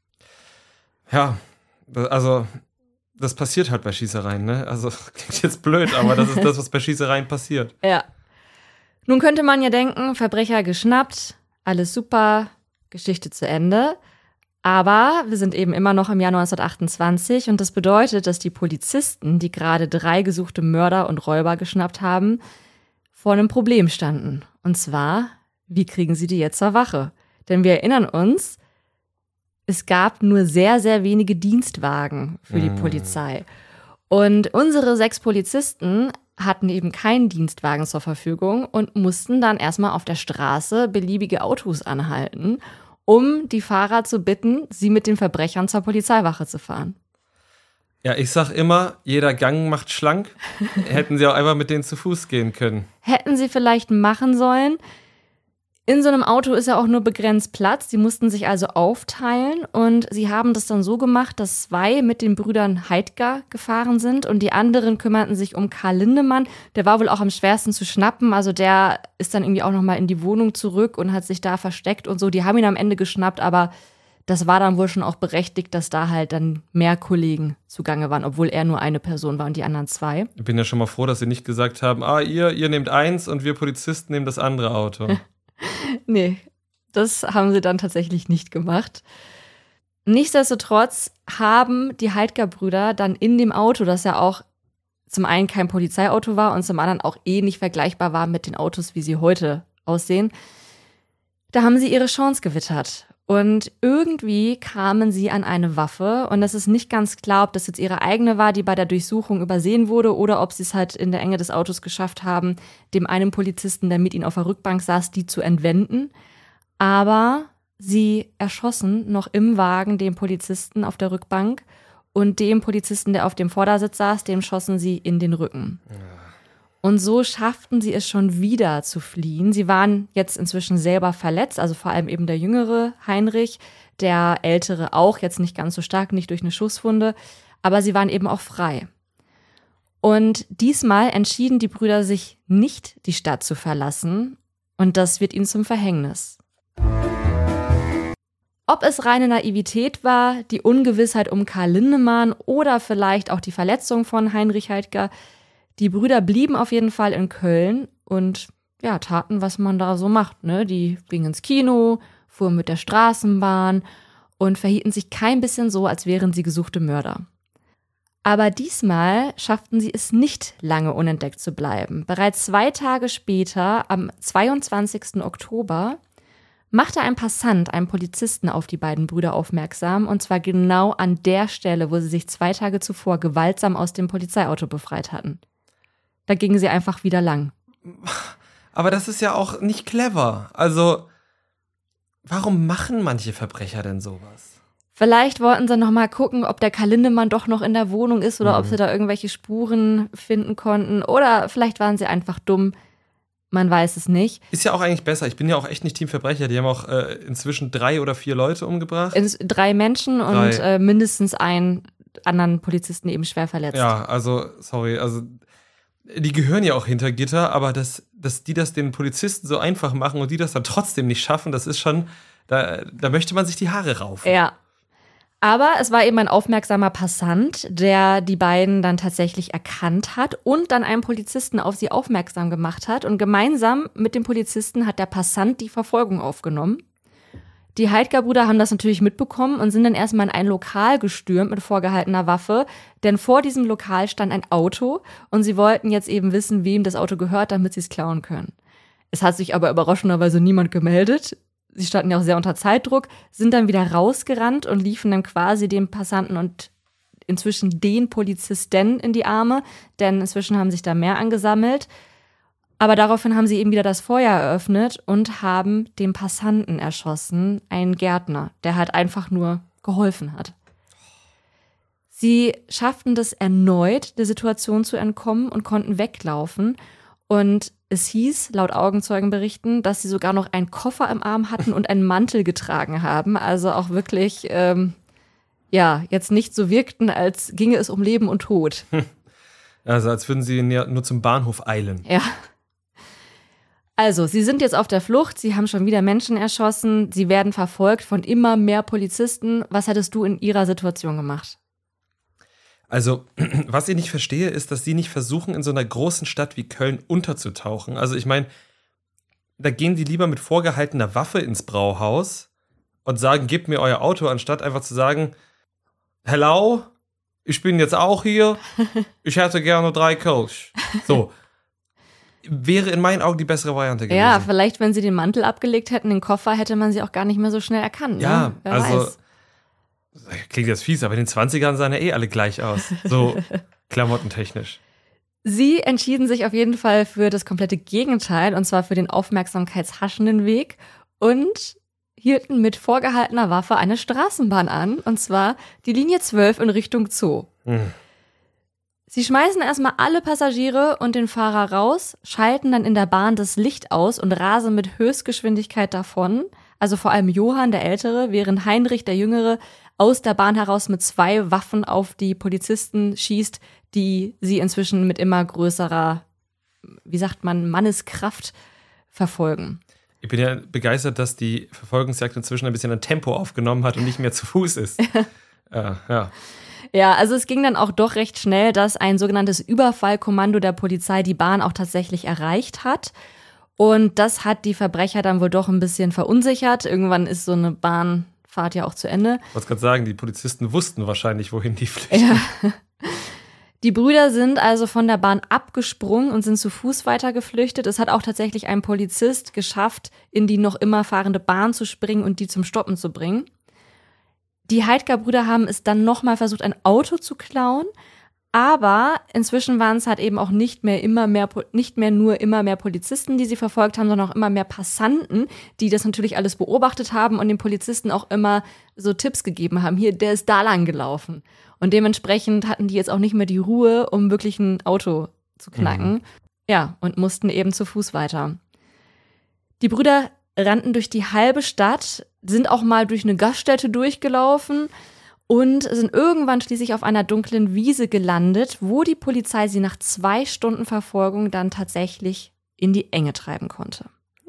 Ja, also das passiert halt bei Schießereien, ne? Also klingt jetzt blöd, aber das ist das, was bei Schießereien passiert. Ja. Nun könnte man ja denken, Verbrecher geschnappt, alles super, Geschichte zu Ende. Aber wir sind eben immer noch im Jahr 1928 und das bedeutet, dass die Polizisten, die gerade 3 gesuchte Mörder und Räuber geschnappt haben, vor einem Problem standen. Und zwar, wie kriegen sie die jetzt zur Wache? Denn wir erinnern uns, es gab nur sehr, sehr wenige Dienstwagen für die Polizei. Und unsere 6 Polizisten hatten eben keinen Dienstwagen zur Verfügung und mussten dann erstmal auf der Straße beliebige Autos anhalten, um die Fahrer zu bitten, sie mit den Verbrechern zur Polizeiwache zu fahren. Ja, ich sag immer, jeder Gang macht schlank. Hätten sie auch einfach mit denen zu Fuß gehen können. Hätten sie vielleicht machen sollen. In so einem Auto ist ja auch nur begrenzt Platz. Sie mussten sich also aufteilen und sie haben das dann so gemacht, dass 2 mit den Brüdern Heidger gefahren sind und die anderen kümmerten sich um Karl Lindemann. Der war wohl auch am schwersten zu schnappen, also der ist dann irgendwie auch nochmal in die Wohnung zurück und hat sich da versteckt und so. Die haben ihn am Ende geschnappt, aber das war dann wohl schon auch berechtigt, dass da halt dann mehr Kollegen zugange waren, obwohl er nur eine Person war und die anderen 2. Ich bin ja schon mal froh, dass sie nicht gesagt haben, ihr nehmt 1 und wir Polizisten nehmen das andere Auto. Nee, das haben sie dann tatsächlich nicht gemacht. Nichtsdestotrotz haben die Heidger-Brüder dann in dem Auto, das ja auch zum einen kein Polizeiauto war und zum anderen auch nicht vergleichbar war mit den Autos, wie sie heute aussehen, da haben sie ihre Chance gewittert. Und irgendwie kamen sie an eine Waffe und es ist nicht ganz klar, ob das jetzt ihre eigene war, die bei der Durchsuchung übersehen wurde oder ob sie es halt in der Enge des Autos geschafft haben, dem einen Polizisten, der mit ihnen auf der Rückbank saß, die zu entwenden. Aber sie erschossen noch im Wagen den Polizisten auf der Rückbank und dem Polizisten, der auf dem Vordersitz saß, dem schossen sie in den Rücken. Ja. Und so schafften sie es schon wieder zu fliehen. Sie waren jetzt inzwischen selber verletzt, also vor allem eben der jüngere Heinrich, der ältere auch, jetzt nicht ganz so stark, nicht durch eine Schusswunde, aber sie waren eben auch frei. Und diesmal entschieden die Brüder sich nicht, die Stadt zu verlassen und das wird ihnen zum Verhängnis. Ob es reine Naivität war, die Ungewissheit um Karl Lindemann oder vielleicht auch die Verletzung von Heinrich Heidger, die Brüder blieben auf jeden Fall in Köln und ja, taten, was man da so macht, ne? Die gingen ins Kino, fuhren mit der Straßenbahn und verhielten sich kein bisschen so, als wären sie gesuchte Mörder. Aber diesmal schafften sie es nicht, lange unentdeckt zu bleiben. Bereits 2 Tage später, am 22. Oktober, machte ein Passant einen Polizisten auf die beiden Brüder aufmerksam, und zwar genau an der Stelle, wo sie sich 2 Tage zuvor gewaltsam aus dem Polizeiauto befreit hatten. Da gingen sie einfach wieder lang. Aber das ist ja auch nicht clever. Also, warum machen manche Verbrecher denn sowas? Vielleicht wollten sie noch mal gucken, ob der Karl Lindemann doch noch in der Wohnung ist oder ob sie da irgendwelche Spuren finden konnten. Oder vielleicht waren sie einfach dumm. Man weiß es nicht. Ist ja auch eigentlich besser. Ich bin ja auch echt nicht Teamverbrecher. Die haben auch inzwischen 3 oder 4 Leute umgebracht. 3 Menschen und mindestens einen anderen Polizisten eben schwer verletzt. Ja, also, sorry, also die gehören ja auch hinter Gitter, aber dass die das den Polizisten so einfach machen und die das dann trotzdem nicht schaffen, das ist schon, da möchte man sich die Haare raufen. Ja. Aber es war eben ein aufmerksamer Passant, der die beiden dann tatsächlich erkannt hat und dann einen Polizisten auf sie aufmerksam gemacht hat. Und gemeinsam mit dem Polizisten hat der Passant die Verfolgung aufgenommen. Die Heidger-Brüder haben das natürlich mitbekommen und sind dann erstmal in ein Lokal gestürmt mit vorgehaltener Waffe, denn vor diesem Lokal stand ein Auto und sie wollten jetzt eben wissen, wem das Auto gehört, damit sie es klauen können. Es hat sich aber überraschenderweise niemand gemeldet. Sie standen ja auch sehr unter Zeitdruck, sind dann wieder rausgerannt und liefen dann quasi dem Passanten und inzwischen den Polizisten in die Arme, denn inzwischen haben sich da mehr angesammelt. Aber daraufhin haben sie eben wieder das Feuer eröffnet und haben den Passanten erschossen, einen Gärtner, der halt einfach nur geholfen hat. Sie schafften das erneut, der Situation zu entkommen und konnten weglaufen. Und es hieß, laut Augenzeugenberichten, dass sie sogar noch einen Koffer im Arm hatten und einen Mantel getragen haben. Also auch wirklich, jetzt nicht so wirkten, als ginge es um Leben und Tod. Also als würden sie nur zum Bahnhof eilen. Ja. Also, sie sind jetzt auf der Flucht, sie haben schon wieder Menschen erschossen, sie werden verfolgt von immer mehr Polizisten. Was hättest du in ihrer Situation gemacht? Also, was ich nicht verstehe, ist, dass sie nicht versuchen, in so einer großen Stadt wie Köln unterzutauchen. Also, ich meine, da gehen die lieber mit vorgehaltener Waffe ins Brauhaus und sagen, gebt mir euer Auto, anstatt einfach zu sagen, hello, ich bin jetzt auch hier, ich hätte gerne 3 Kölsch. So. Wäre in meinen Augen die bessere Variante gewesen. Ja, vielleicht, wenn sie den Mantel abgelegt hätten, den Koffer, hätte man sie auch gar nicht mehr so schnell erkannt. Ja, ne? Wer also, weiß. Klingt jetzt fies, aber in den 20ern sahen ja alle gleich aus. So klamottentechnisch. Sie entschieden sich auf jeden Fall für das komplette Gegenteil, und zwar für den aufmerksamkeitshaschenden Weg und hielten mit vorgehaltener Waffe eine Straßenbahn an, und zwar die Linie 12 in Richtung Zoo. Sie schmeißen erstmal alle Passagiere und den Fahrer raus, schalten dann in der Bahn das Licht aus und rasen mit Höchstgeschwindigkeit davon. Also vor allem Johann, der Ältere, während Heinrich, der Jüngere, aus der Bahn heraus mit 2 Waffen auf die Polizisten schießt, die sie inzwischen mit immer größerer, Manneskraft verfolgen. Ich bin ja begeistert, dass die Verfolgungsjagd inzwischen ein bisschen an Tempo aufgenommen hat und nicht mehr zu Fuß ist. Ja. Ja, also es ging dann auch doch recht schnell, dass ein sogenanntes Überfallkommando der Polizei die Bahn auch tatsächlich erreicht hat. Und das hat die Verbrecher dann wohl doch ein bisschen verunsichert. Irgendwann ist so eine Bahnfahrt ja auch zu Ende. Ich wollte gerade sagen, die Polizisten wussten wahrscheinlich, wohin die flüchten. Ja. Die Brüder sind also von der Bahn abgesprungen und sind zu Fuß weiter geflüchtet. Es hat auch tatsächlich ein Polizist geschafft, in die noch immer fahrende Bahn zu springen und die zum Stoppen zu bringen. Die Heidgar-Brüder haben es dann nochmal versucht, ein Auto zu klauen. Aber inzwischen waren es halt eben auch nicht mehr nur immer mehr Polizisten, die sie verfolgt haben, sondern auch immer mehr Passanten, die das natürlich alles beobachtet haben und den Polizisten auch immer so Tipps gegeben haben. Hier, der ist da lang gelaufen. Und dementsprechend hatten die jetzt auch nicht mehr die Ruhe, um wirklich ein Auto zu knacken. Ja, und mussten eben zu Fuß weiter. Die Brüder rannten durch die halbe Stadt, sind auch mal durch eine Gaststätte durchgelaufen und sind irgendwann schließlich auf einer dunklen Wiese gelandet, wo die Polizei sie nach 2 Stunden Verfolgung dann tatsächlich in die Enge treiben konnte.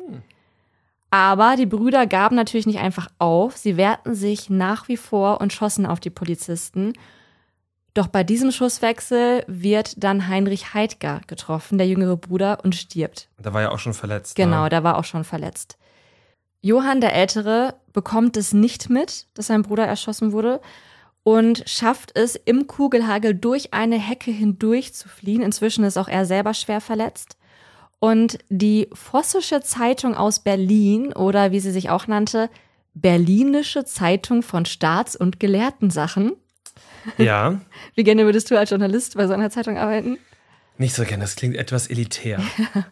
Aber die Brüder gaben natürlich nicht einfach auf. Sie wehrten sich nach wie vor und schossen auf die Polizisten. Doch bei diesem Schusswechsel wird dann Heinrich Heidgar getroffen, der jüngere Bruder, und stirbt. Da war ja auch schon verletzt. Genau, ne? der war auch schon verletzt. Johann der Ältere bekommt es nicht mit, dass sein Bruder erschossen wurde und schafft es, im Kugelhagel durch eine Hecke hindurch zu fliehen. Inzwischen ist auch er selber schwer verletzt. Und die Vossische Zeitung aus Berlin, oder wie sie sich auch nannte, Berlinische Zeitung von Staats- und Gelehrtensachen. Ja. Wie gerne würdest du als Journalist bei so einer Zeitung arbeiten? Nicht so gerne, das klingt etwas elitär.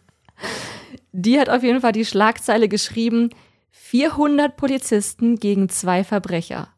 Die hat auf jeden Fall die Schlagzeile geschrieben: 400 Polizisten gegen 2 Verbrecher.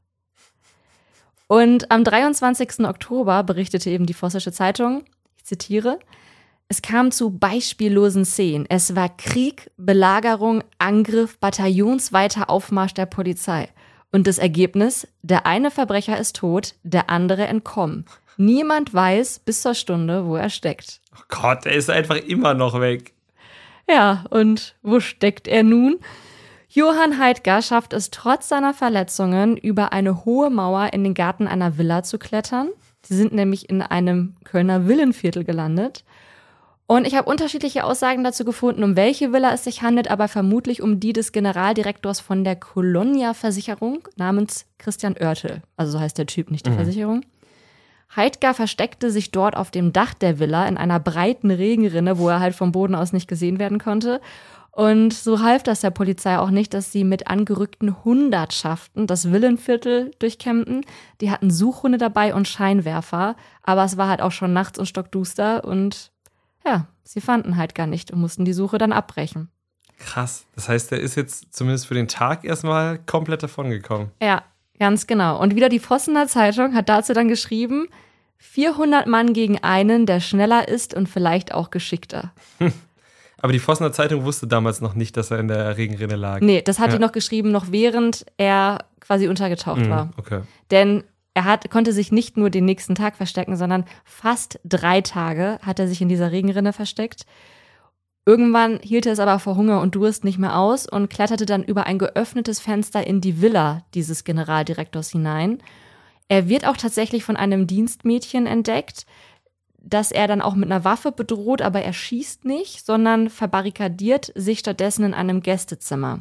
Und am 23. Oktober berichtete eben die Vossische Zeitung, ich zitiere: Es kam zu beispiellosen Szenen. Es war Krieg, Belagerung, Angriff, bataillonsweiter Aufmarsch der Polizei. Und das Ergebnis: Der eine Verbrecher ist tot, der andere entkommen. Niemand weiß bis zur Stunde, wo er steckt. Oh Gott, er ist einfach immer noch weg. Ja, und wo steckt er nun? Johann Heidgar schafft es trotz seiner Verletzungen, über eine hohe Mauer in den Garten einer Villa zu klettern. Sie sind nämlich in einem Kölner Villenviertel gelandet. Und ich habe unterschiedliche Aussagen dazu gefunden, um welche Villa es sich handelt, aber vermutlich um die des Generaldirektors von der Colonia-Versicherung namens Christian Oertel. Also so heißt der Typ, nicht die Versicherung. Heidgar versteckte sich dort auf dem Dach der Villa in einer breiten Regenrinne, wo er halt vom Boden aus nicht gesehen werden konnte. Und so half das der Polizei auch nicht, dass sie mit angerückten Hundertschaften das Villenviertel durchkämmten. Die hatten Suchhunde dabei und Scheinwerfer, aber es war halt auch schon nachts und stockduster und ja, sie fanden Heidgar nicht und mussten die Suche dann abbrechen. Krass, das heißt, er ist jetzt zumindest für den Tag erstmal komplett davongekommen. Ja, ganz genau. Und wieder die Vossener Zeitung hat dazu dann geschrieben: 400 Mann gegen einen, der schneller ist und vielleicht auch geschickter. Aber die Vossener Zeitung wusste damals noch nicht, dass er in der Regenrinne lag. Nee, das hat die noch geschrieben, noch während er quasi untergetaucht war. Okay. Denn er konnte sich nicht nur den nächsten Tag verstecken, sondern fast 3 Tage hat er sich in dieser Regenrinne versteckt. Irgendwann hielt er es aber vor Hunger und Durst nicht mehr aus und kletterte dann über ein geöffnetes Fenster in die Villa dieses Generaldirektors hinein. Er wird auch tatsächlich von einem Dienstmädchen entdeckt, dass er dann auch mit einer Waffe bedroht, aber er schießt nicht, sondern verbarrikadiert sich stattdessen in einem Gästezimmer.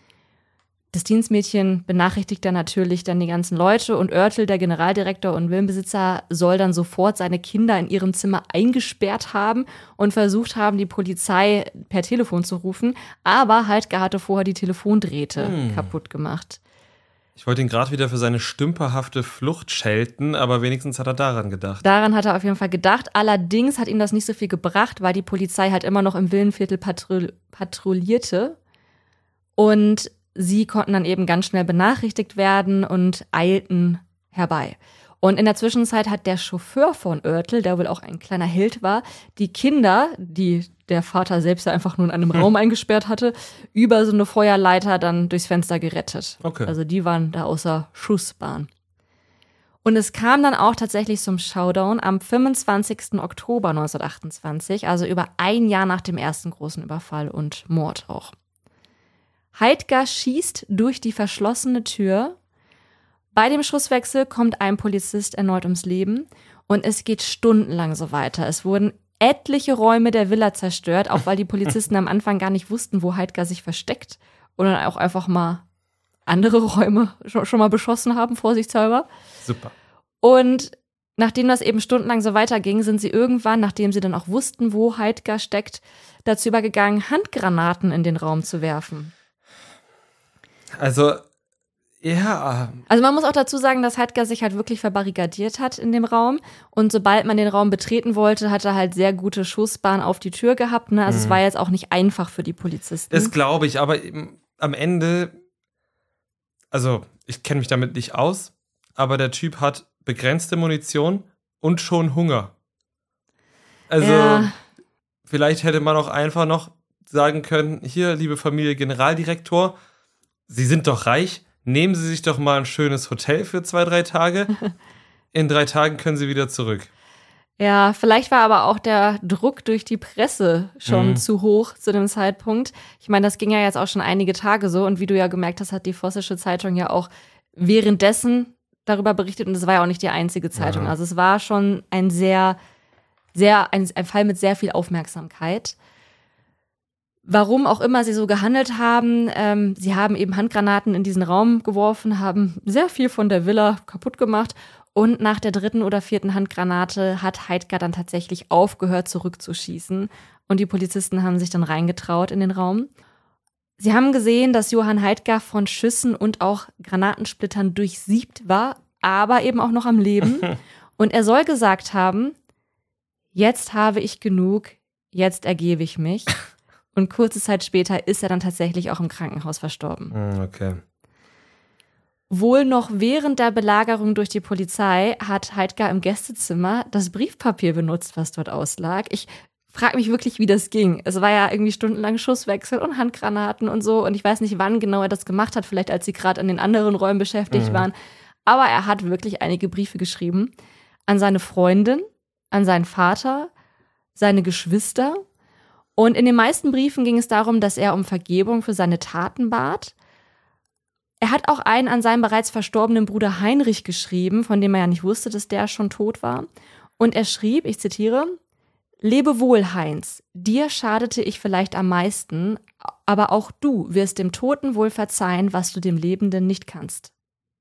Das Dienstmädchen benachrichtigt dann natürlich die ganzen Leute und Oertel, der Generaldirektor und Villenbesitzer, soll dann sofort seine Kinder in ihrem Zimmer eingesperrt haben und versucht haben, die Polizei per Telefon zu rufen. Aber Heidgar hatte vorher die Telefondrähte kaputt gemacht. Ich wollte ihn gerade wieder für seine stümperhafte Flucht schelten, aber wenigstens hat er daran gedacht. Daran hat er auf jeden Fall gedacht. Allerdings hat ihm das nicht so viel gebracht, weil die Polizei halt immer noch im Villenviertel patrouillierte. Und sie konnten dann eben ganz schnell benachrichtigt werden und eilten herbei. Und in der Zwischenzeit hat der Chauffeur von Oertel, der wohl auch ein kleiner Held war, die Kinder, die der Vater selbst ja einfach nur in einem Raum eingesperrt hatte, über so eine Feuerleiter dann durchs Fenster gerettet. Okay. Also die waren da außer Schussbahn. Und es kam dann auch tatsächlich zum Showdown am 25. Oktober 1928, also über ein Jahr nach dem ersten großen Überfall und Mord auch. Heidgar schießt durch die verschlossene Tür. Bei dem Schusswechsel kommt ein Polizist erneut ums Leben und es geht stundenlang so weiter. Es wurden etliche Räume der Villa zerstört, auch weil die Polizisten am Anfang gar nicht wussten, wo Heidgar sich versteckt und dann auch einfach mal andere Räume schon mal beschossen haben, vorsichtshalber. Super. Und nachdem das eben stundenlang so weiterging, sind sie irgendwann, nachdem sie dann auch wussten, wo Heidgar steckt, dazu übergegangen, Handgranaten in den Raum zu werfen. Also, ja. Also man muss auch dazu sagen, dass Heidgar sich halt wirklich verbarrikadiert hat in dem Raum. Und sobald man den Raum betreten wollte, hat er halt sehr gute Schussbahn auf die Tür gehabt. Ne? Also es war jetzt auch nicht einfach für die Polizisten. Das glaube ich, aber am Ende, also ich kenne mich damit nicht aus, aber der Typ hat begrenzte Munition und schon Hunger. Also vielleicht hätte man auch einfach noch sagen können, hier, liebe Familie Generaldirektor, Sie sind doch reich, nehmen Sie sich doch mal ein schönes Hotel für 2-3 Tage. In 3 Tagen können Sie wieder zurück. Ja, vielleicht war aber auch der Druck durch die Presse schon zu hoch zu dem Zeitpunkt. Ich meine, das ging ja jetzt auch schon einige Tage so. Und wie du ja gemerkt hast, hat die Vossische Zeitung ja auch währenddessen darüber berichtet. Und es war ja auch nicht die einzige Zeitung. Also es war schon ein ein Fall mit sehr viel Aufmerksamkeit. Warum auch immer sie so gehandelt haben, sie haben eben Handgranaten in diesen Raum geworfen, haben sehr viel von der Villa kaputt gemacht und nach der 3. oder 4. Handgranate hat Heidgar dann tatsächlich aufgehört zurückzuschießen und die Polizisten haben sich dann reingetraut in den Raum. Sie haben gesehen, dass Johann Heidgar von Schüssen und auch Granatensplittern durchsiebt war, aber eben auch noch am Leben und er soll gesagt haben, jetzt habe ich genug, jetzt ergebe ich mich. Und kurze Zeit später ist er dann tatsächlich auch im Krankenhaus verstorben. Okay. Wohl noch während der Belagerung durch die Polizei hat Heidgar im Gästezimmer das Briefpapier benutzt, was dort auslag. Ich frage mich wirklich, wie das ging. Es war ja irgendwie stundenlang Schusswechsel und Handgranaten und so. Und ich weiß nicht, wann genau er das gemacht hat. Vielleicht, als sie gerade an den anderen Räumen beschäftigt waren. Aber er hat wirklich einige Briefe geschrieben. An seine Freundin, an seinen Vater, seine Geschwister. Und in den meisten Briefen ging es darum, dass er um Vergebung für seine Taten bat. Er hat auch einen an seinen bereits verstorbenen Bruder Heinrich geschrieben, von dem er ja nicht wusste, dass der schon tot war. Und er schrieb, ich zitiere, Lebe wohl, Heinz, dir schadete ich vielleicht am meisten, aber auch du wirst dem Toten wohl verzeihen, was du dem Lebenden nicht kannst.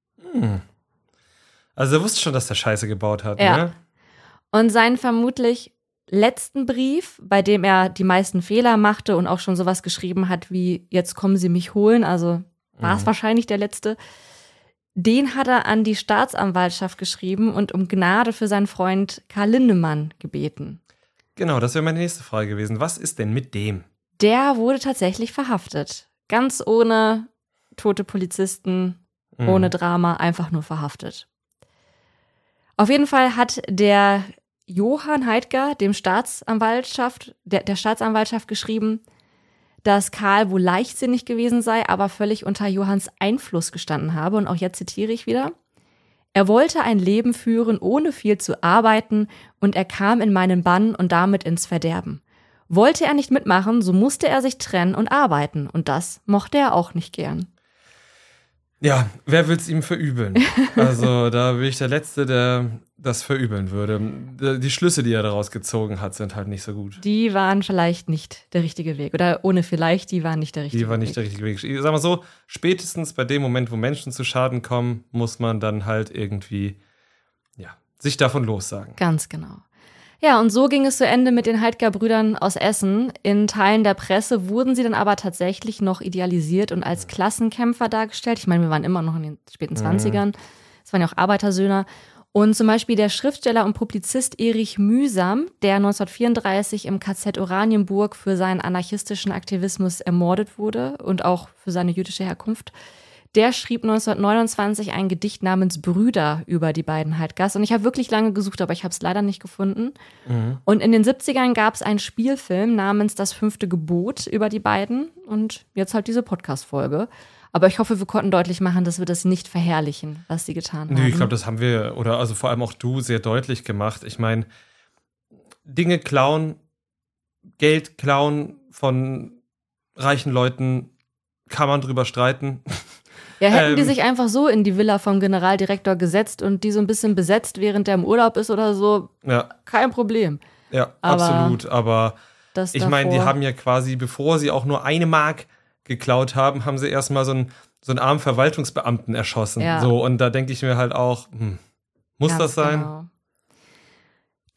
Also er wusste schon, dass der Scheiße gebaut hat, ja. Ne? Und seinen vermutlich letzten Brief, bei dem er die meisten Fehler machte und auch schon sowas geschrieben hat wie, jetzt kommen Sie mich holen, also war es wahrscheinlich der letzte, den hat er an die Staatsanwaltschaft geschrieben und um Gnade für seinen Freund Karl Lindemann gebeten. Genau, das wäre meine nächste Frage gewesen. Was ist denn mit dem? Der wurde tatsächlich verhaftet. Ganz ohne tote Polizisten, ohne Drama, einfach nur verhaftet. Auf jeden Fall hat der Johann Heidgar der Staatsanwaltschaft geschrieben, dass Karl wohl leichtsinnig gewesen sei, aber völlig unter Johanns Einfluss gestanden habe. Und auch jetzt zitiere ich wieder. Er wollte ein Leben führen, ohne viel zu arbeiten, und er kam in meinen Bann und damit ins Verderben. Wollte er nicht mitmachen, so musste er sich trennen und arbeiten. Und das mochte er auch nicht gern. Ja, wer will's ihm verübeln? Also da bin ich der Letzte, der das verübeln würde. Die Schlüsse, die er daraus gezogen hat, sind halt nicht so gut. Die waren vielleicht nicht der richtige Weg. Oder ohne vielleicht, die waren nicht der richtige Weg. Die waren nicht der richtige Weg. Ich sag mal so, spätestens bei dem Moment, wo Menschen zu Schaden kommen, muss man dann halt irgendwie, ja, sich davon lossagen. Ganz genau. Ja, und so ging es zu Ende mit den Heidgar-Brüdern aus Essen. In Teilen der Presse wurden sie dann aber tatsächlich noch idealisiert und als Klassenkämpfer dargestellt. Ich meine, wir waren immer noch in den späten 20ern. Es waren ja auch Arbeitersöhne. Und zum Beispiel der Schriftsteller und Publizist Erich Mühsam, der 1934 im KZ Oranienburg für seinen anarchistischen Aktivismus ermordet wurde und auch für seine jüdische Herkunft, der schrieb 1929 ein Gedicht namens Brüder über die beiden Heidgars. Und ich habe wirklich lange gesucht, aber ich habe es leider nicht gefunden. Und in den 70ern gab es einen Spielfilm namens Das 5. Gebot über die beiden. Und jetzt halt diese Podcast-Folge. Aber ich hoffe, wir konnten deutlich machen, dass wir das nicht verherrlichen, was sie getan haben. Nö, ich glaube, das haben wir, oder also vor allem auch du, sehr deutlich gemacht. Ich meine, Dinge klauen, Geld klauen von reichen Leuten, kann man drüber streiten. Ja, hätten die sich einfach so in die Villa vom Generaldirektor gesetzt und die so ein bisschen besetzt, während der im Urlaub ist oder so, ja. Kein Problem. Ja, absolut. Aber ich meine, die haben ja quasi, bevor sie auch nur 1 Mark geklaut haben, haben sie erstmal so einen armen Verwaltungsbeamten erschossen. Ja. So, und da denke ich mir halt auch, muss Ganz das sein? Genau.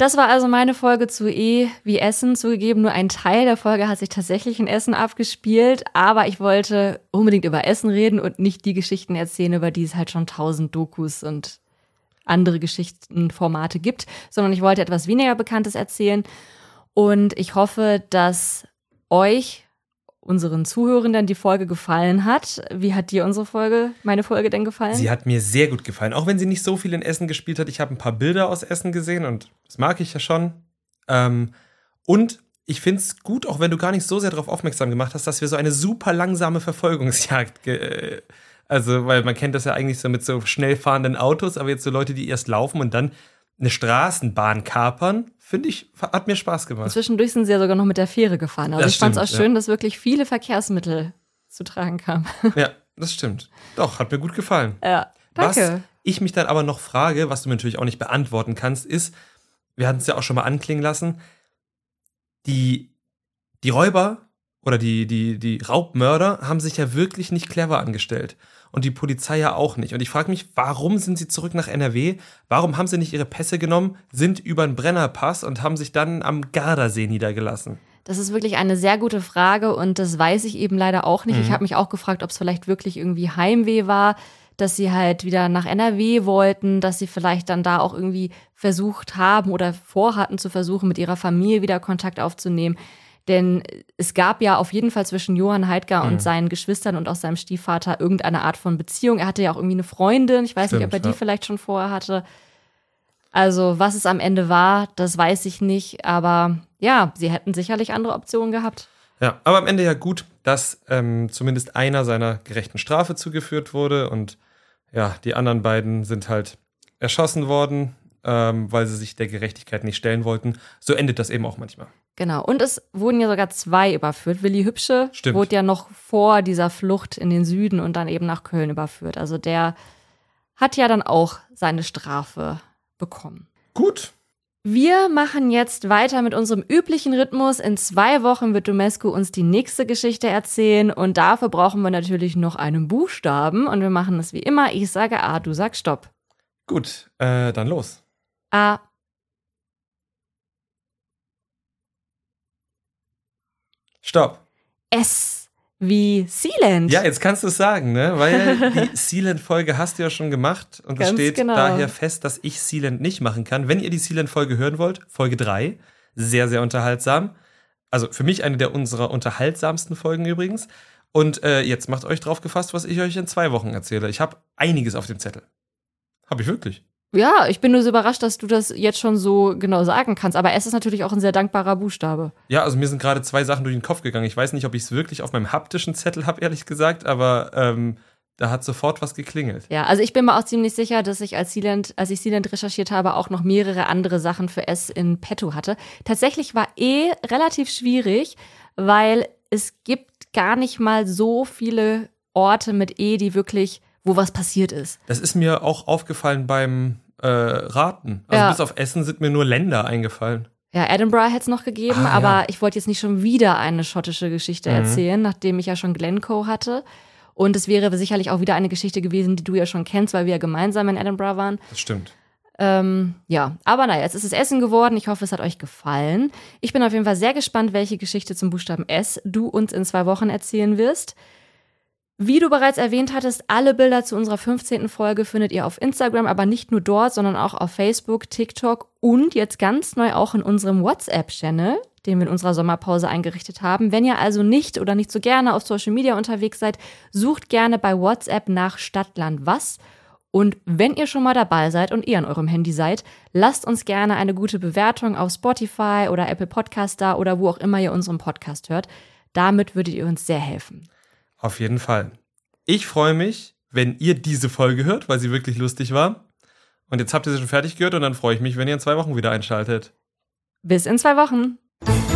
Das war also meine Folge zu wie Essen. Zugegeben, nur ein Teil der Folge hat sich tatsächlich in Essen abgespielt, aber ich wollte unbedingt über Essen reden und nicht die Geschichten erzählen, über die es halt schon 1000 Dokus und andere Geschichtenformate gibt, sondern ich wollte etwas weniger Bekanntes erzählen und ich hoffe, dass euch, unseren Zuhörenden, die Folge gefallen hat. Wie hat dir meine Folge denn gefallen? Sie hat mir sehr gut gefallen, auch wenn sie nicht so viel in Essen gespielt hat. Ich habe ein paar Bilder aus Essen gesehen und das mag ich ja schon. Und ich finde es gut, auch wenn du gar nicht so sehr darauf aufmerksam gemacht hast, dass wir so eine super langsame Verfolgungsjagd also, weil man kennt das ja eigentlich so mit so schnell fahrenden Autos, aber jetzt so Leute, die erst laufen und dann eine Straßenbahn kapern, finde ich, hat mir Spaß gemacht. Zwischendurch sind sie ja sogar noch mit der Fähre gefahren. Also ich fand es auch schön, dass wirklich viele Verkehrsmittel zu tragen kamen. Ja, das stimmt. Doch, hat mir gut gefallen. Ja, danke. Was ich mich dann aber noch frage, was du mir natürlich auch nicht beantworten kannst, ist, wir hatten es ja auch schon mal anklingen lassen, die Räuber oder die Raubmörder haben sich ja wirklich nicht clever angestellt. Und die Polizei ja auch nicht. Und ich frage mich, warum sind sie zurück nach NRW? Warum haben sie nicht ihre Pässe genommen, sind über den Brennerpass und haben sich dann am Gardasee niedergelassen? Das ist wirklich eine sehr gute Frage und das weiß ich eben leider auch nicht. Ich habe mich auch gefragt, ob es vielleicht wirklich irgendwie Heimweh war, dass sie halt wieder nach NRW wollten, dass sie vielleicht dann da auch irgendwie versucht haben oder vorhatten zu versuchen, mit ihrer Familie wieder Kontakt aufzunehmen. Denn es gab ja auf jeden Fall zwischen Johann Heidgar und seinen Geschwistern und auch seinem Stiefvater irgendeine Art von Beziehung. Er hatte ja auch irgendwie eine Freundin. Ich weiß nicht, ob er die vielleicht schon vorher hatte. Also was es am Ende war, das weiß ich nicht. Aber ja, sie hätten sicherlich andere Optionen gehabt. Ja, aber am Ende ja gut, dass zumindest einer seiner gerechten Strafe zugeführt wurde. Und ja, die anderen beiden sind halt erschossen worden, weil sie sich der Gerechtigkeit nicht stellen wollten. So endet das eben auch manchmal. Genau, und es wurden ja sogar 2 überführt. Willi Hübsche wurde ja noch vor dieser Flucht in den Süden und dann eben nach Köln überführt. Also der hat ja dann auch seine Strafe bekommen. Gut. Wir machen jetzt weiter mit unserem üblichen Rhythmus. In 2 Wochen wird Domescu uns die nächste Geschichte erzählen und dafür brauchen wir natürlich noch einen Buchstaben und wir machen es wie immer. Ich sage A, du sagst Stopp. Gut, dann los. A. Stopp. S wie Sealand. Ja, jetzt kannst du es sagen, ne? Weil die Sealand-Folge hast du ja schon gemacht und es steht daher fest, dass ich Sealand nicht machen kann. Wenn ihr die Sealand-Folge hören wollt, Folge 3, sehr, sehr unterhaltsam. Also für mich eine unserer unterhaltsamsten Folgen übrigens. Und jetzt macht euch drauf gefasst, was ich euch in 2 Wochen erzähle. Ich habe einiges auf dem Zettel. Habe ich wirklich. Ja, ich bin nur so überrascht, dass du das jetzt schon so genau sagen kannst. Aber S ist natürlich auch ein sehr dankbarer Buchstabe. Ja, also mir sind gerade 2 Sachen durch den Kopf gegangen. Ich weiß nicht, ob ich es wirklich auf meinem haptischen Zettel habe, ehrlich gesagt, aber da hat sofort was geklingelt. Ja, also ich bin mir auch ziemlich sicher, dass ich als ich Sealand recherchiert habe, auch noch mehrere andere Sachen für S in petto hatte. Tatsächlich war relativ schwierig, weil es gibt gar nicht mal so viele Orte mit die wirklich, wo was passiert ist. Das ist mir auch aufgefallen beim Raten. Also bis auf Essen sind mir nur Länder eingefallen. Ja, Edinburgh hätte es noch gegeben, aber ich wollte jetzt nicht schon wieder eine schottische Geschichte erzählen, nachdem ich ja schon Glencoe hatte. Und es wäre sicherlich auch wieder eine Geschichte gewesen, die du ja schon kennst, weil wir ja gemeinsam in Edinburgh waren. Das stimmt. Ja, aber naja, jetzt ist es Essen geworden. Ich hoffe, es hat euch gefallen. Ich bin auf jeden Fall sehr gespannt, welche Geschichte zum Buchstaben S du uns in 2 Wochen erzählen wirst. Wie du bereits erwähnt hattest, alle Bilder zu unserer 15. Folge findet ihr auf Instagram, aber nicht nur dort, sondern auch auf Facebook, TikTok und jetzt ganz neu auch in unserem WhatsApp-Channel, den wir in unserer Sommerpause eingerichtet haben. Wenn ihr also nicht oder nicht so gerne auf Social Media unterwegs seid, sucht gerne bei WhatsApp nach Stadtland was. Und wenn ihr schon mal dabei seid und ihr an eurem Handy seid, lasst uns gerne eine gute Bewertung auf Spotify oder Apple Podcast da oder wo auch immer ihr unseren Podcast hört. Damit würdet ihr uns sehr helfen. Auf jeden Fall. Ich freue mich, wenn ihr diese Folge hört, weil sie wirklich lustig war. Und jetzt habt ihr sie schon fertig gehört und dann freue ich mich, wenn ihr in 2 Wochen wieder einschaltet. Bis in 2 Wochen.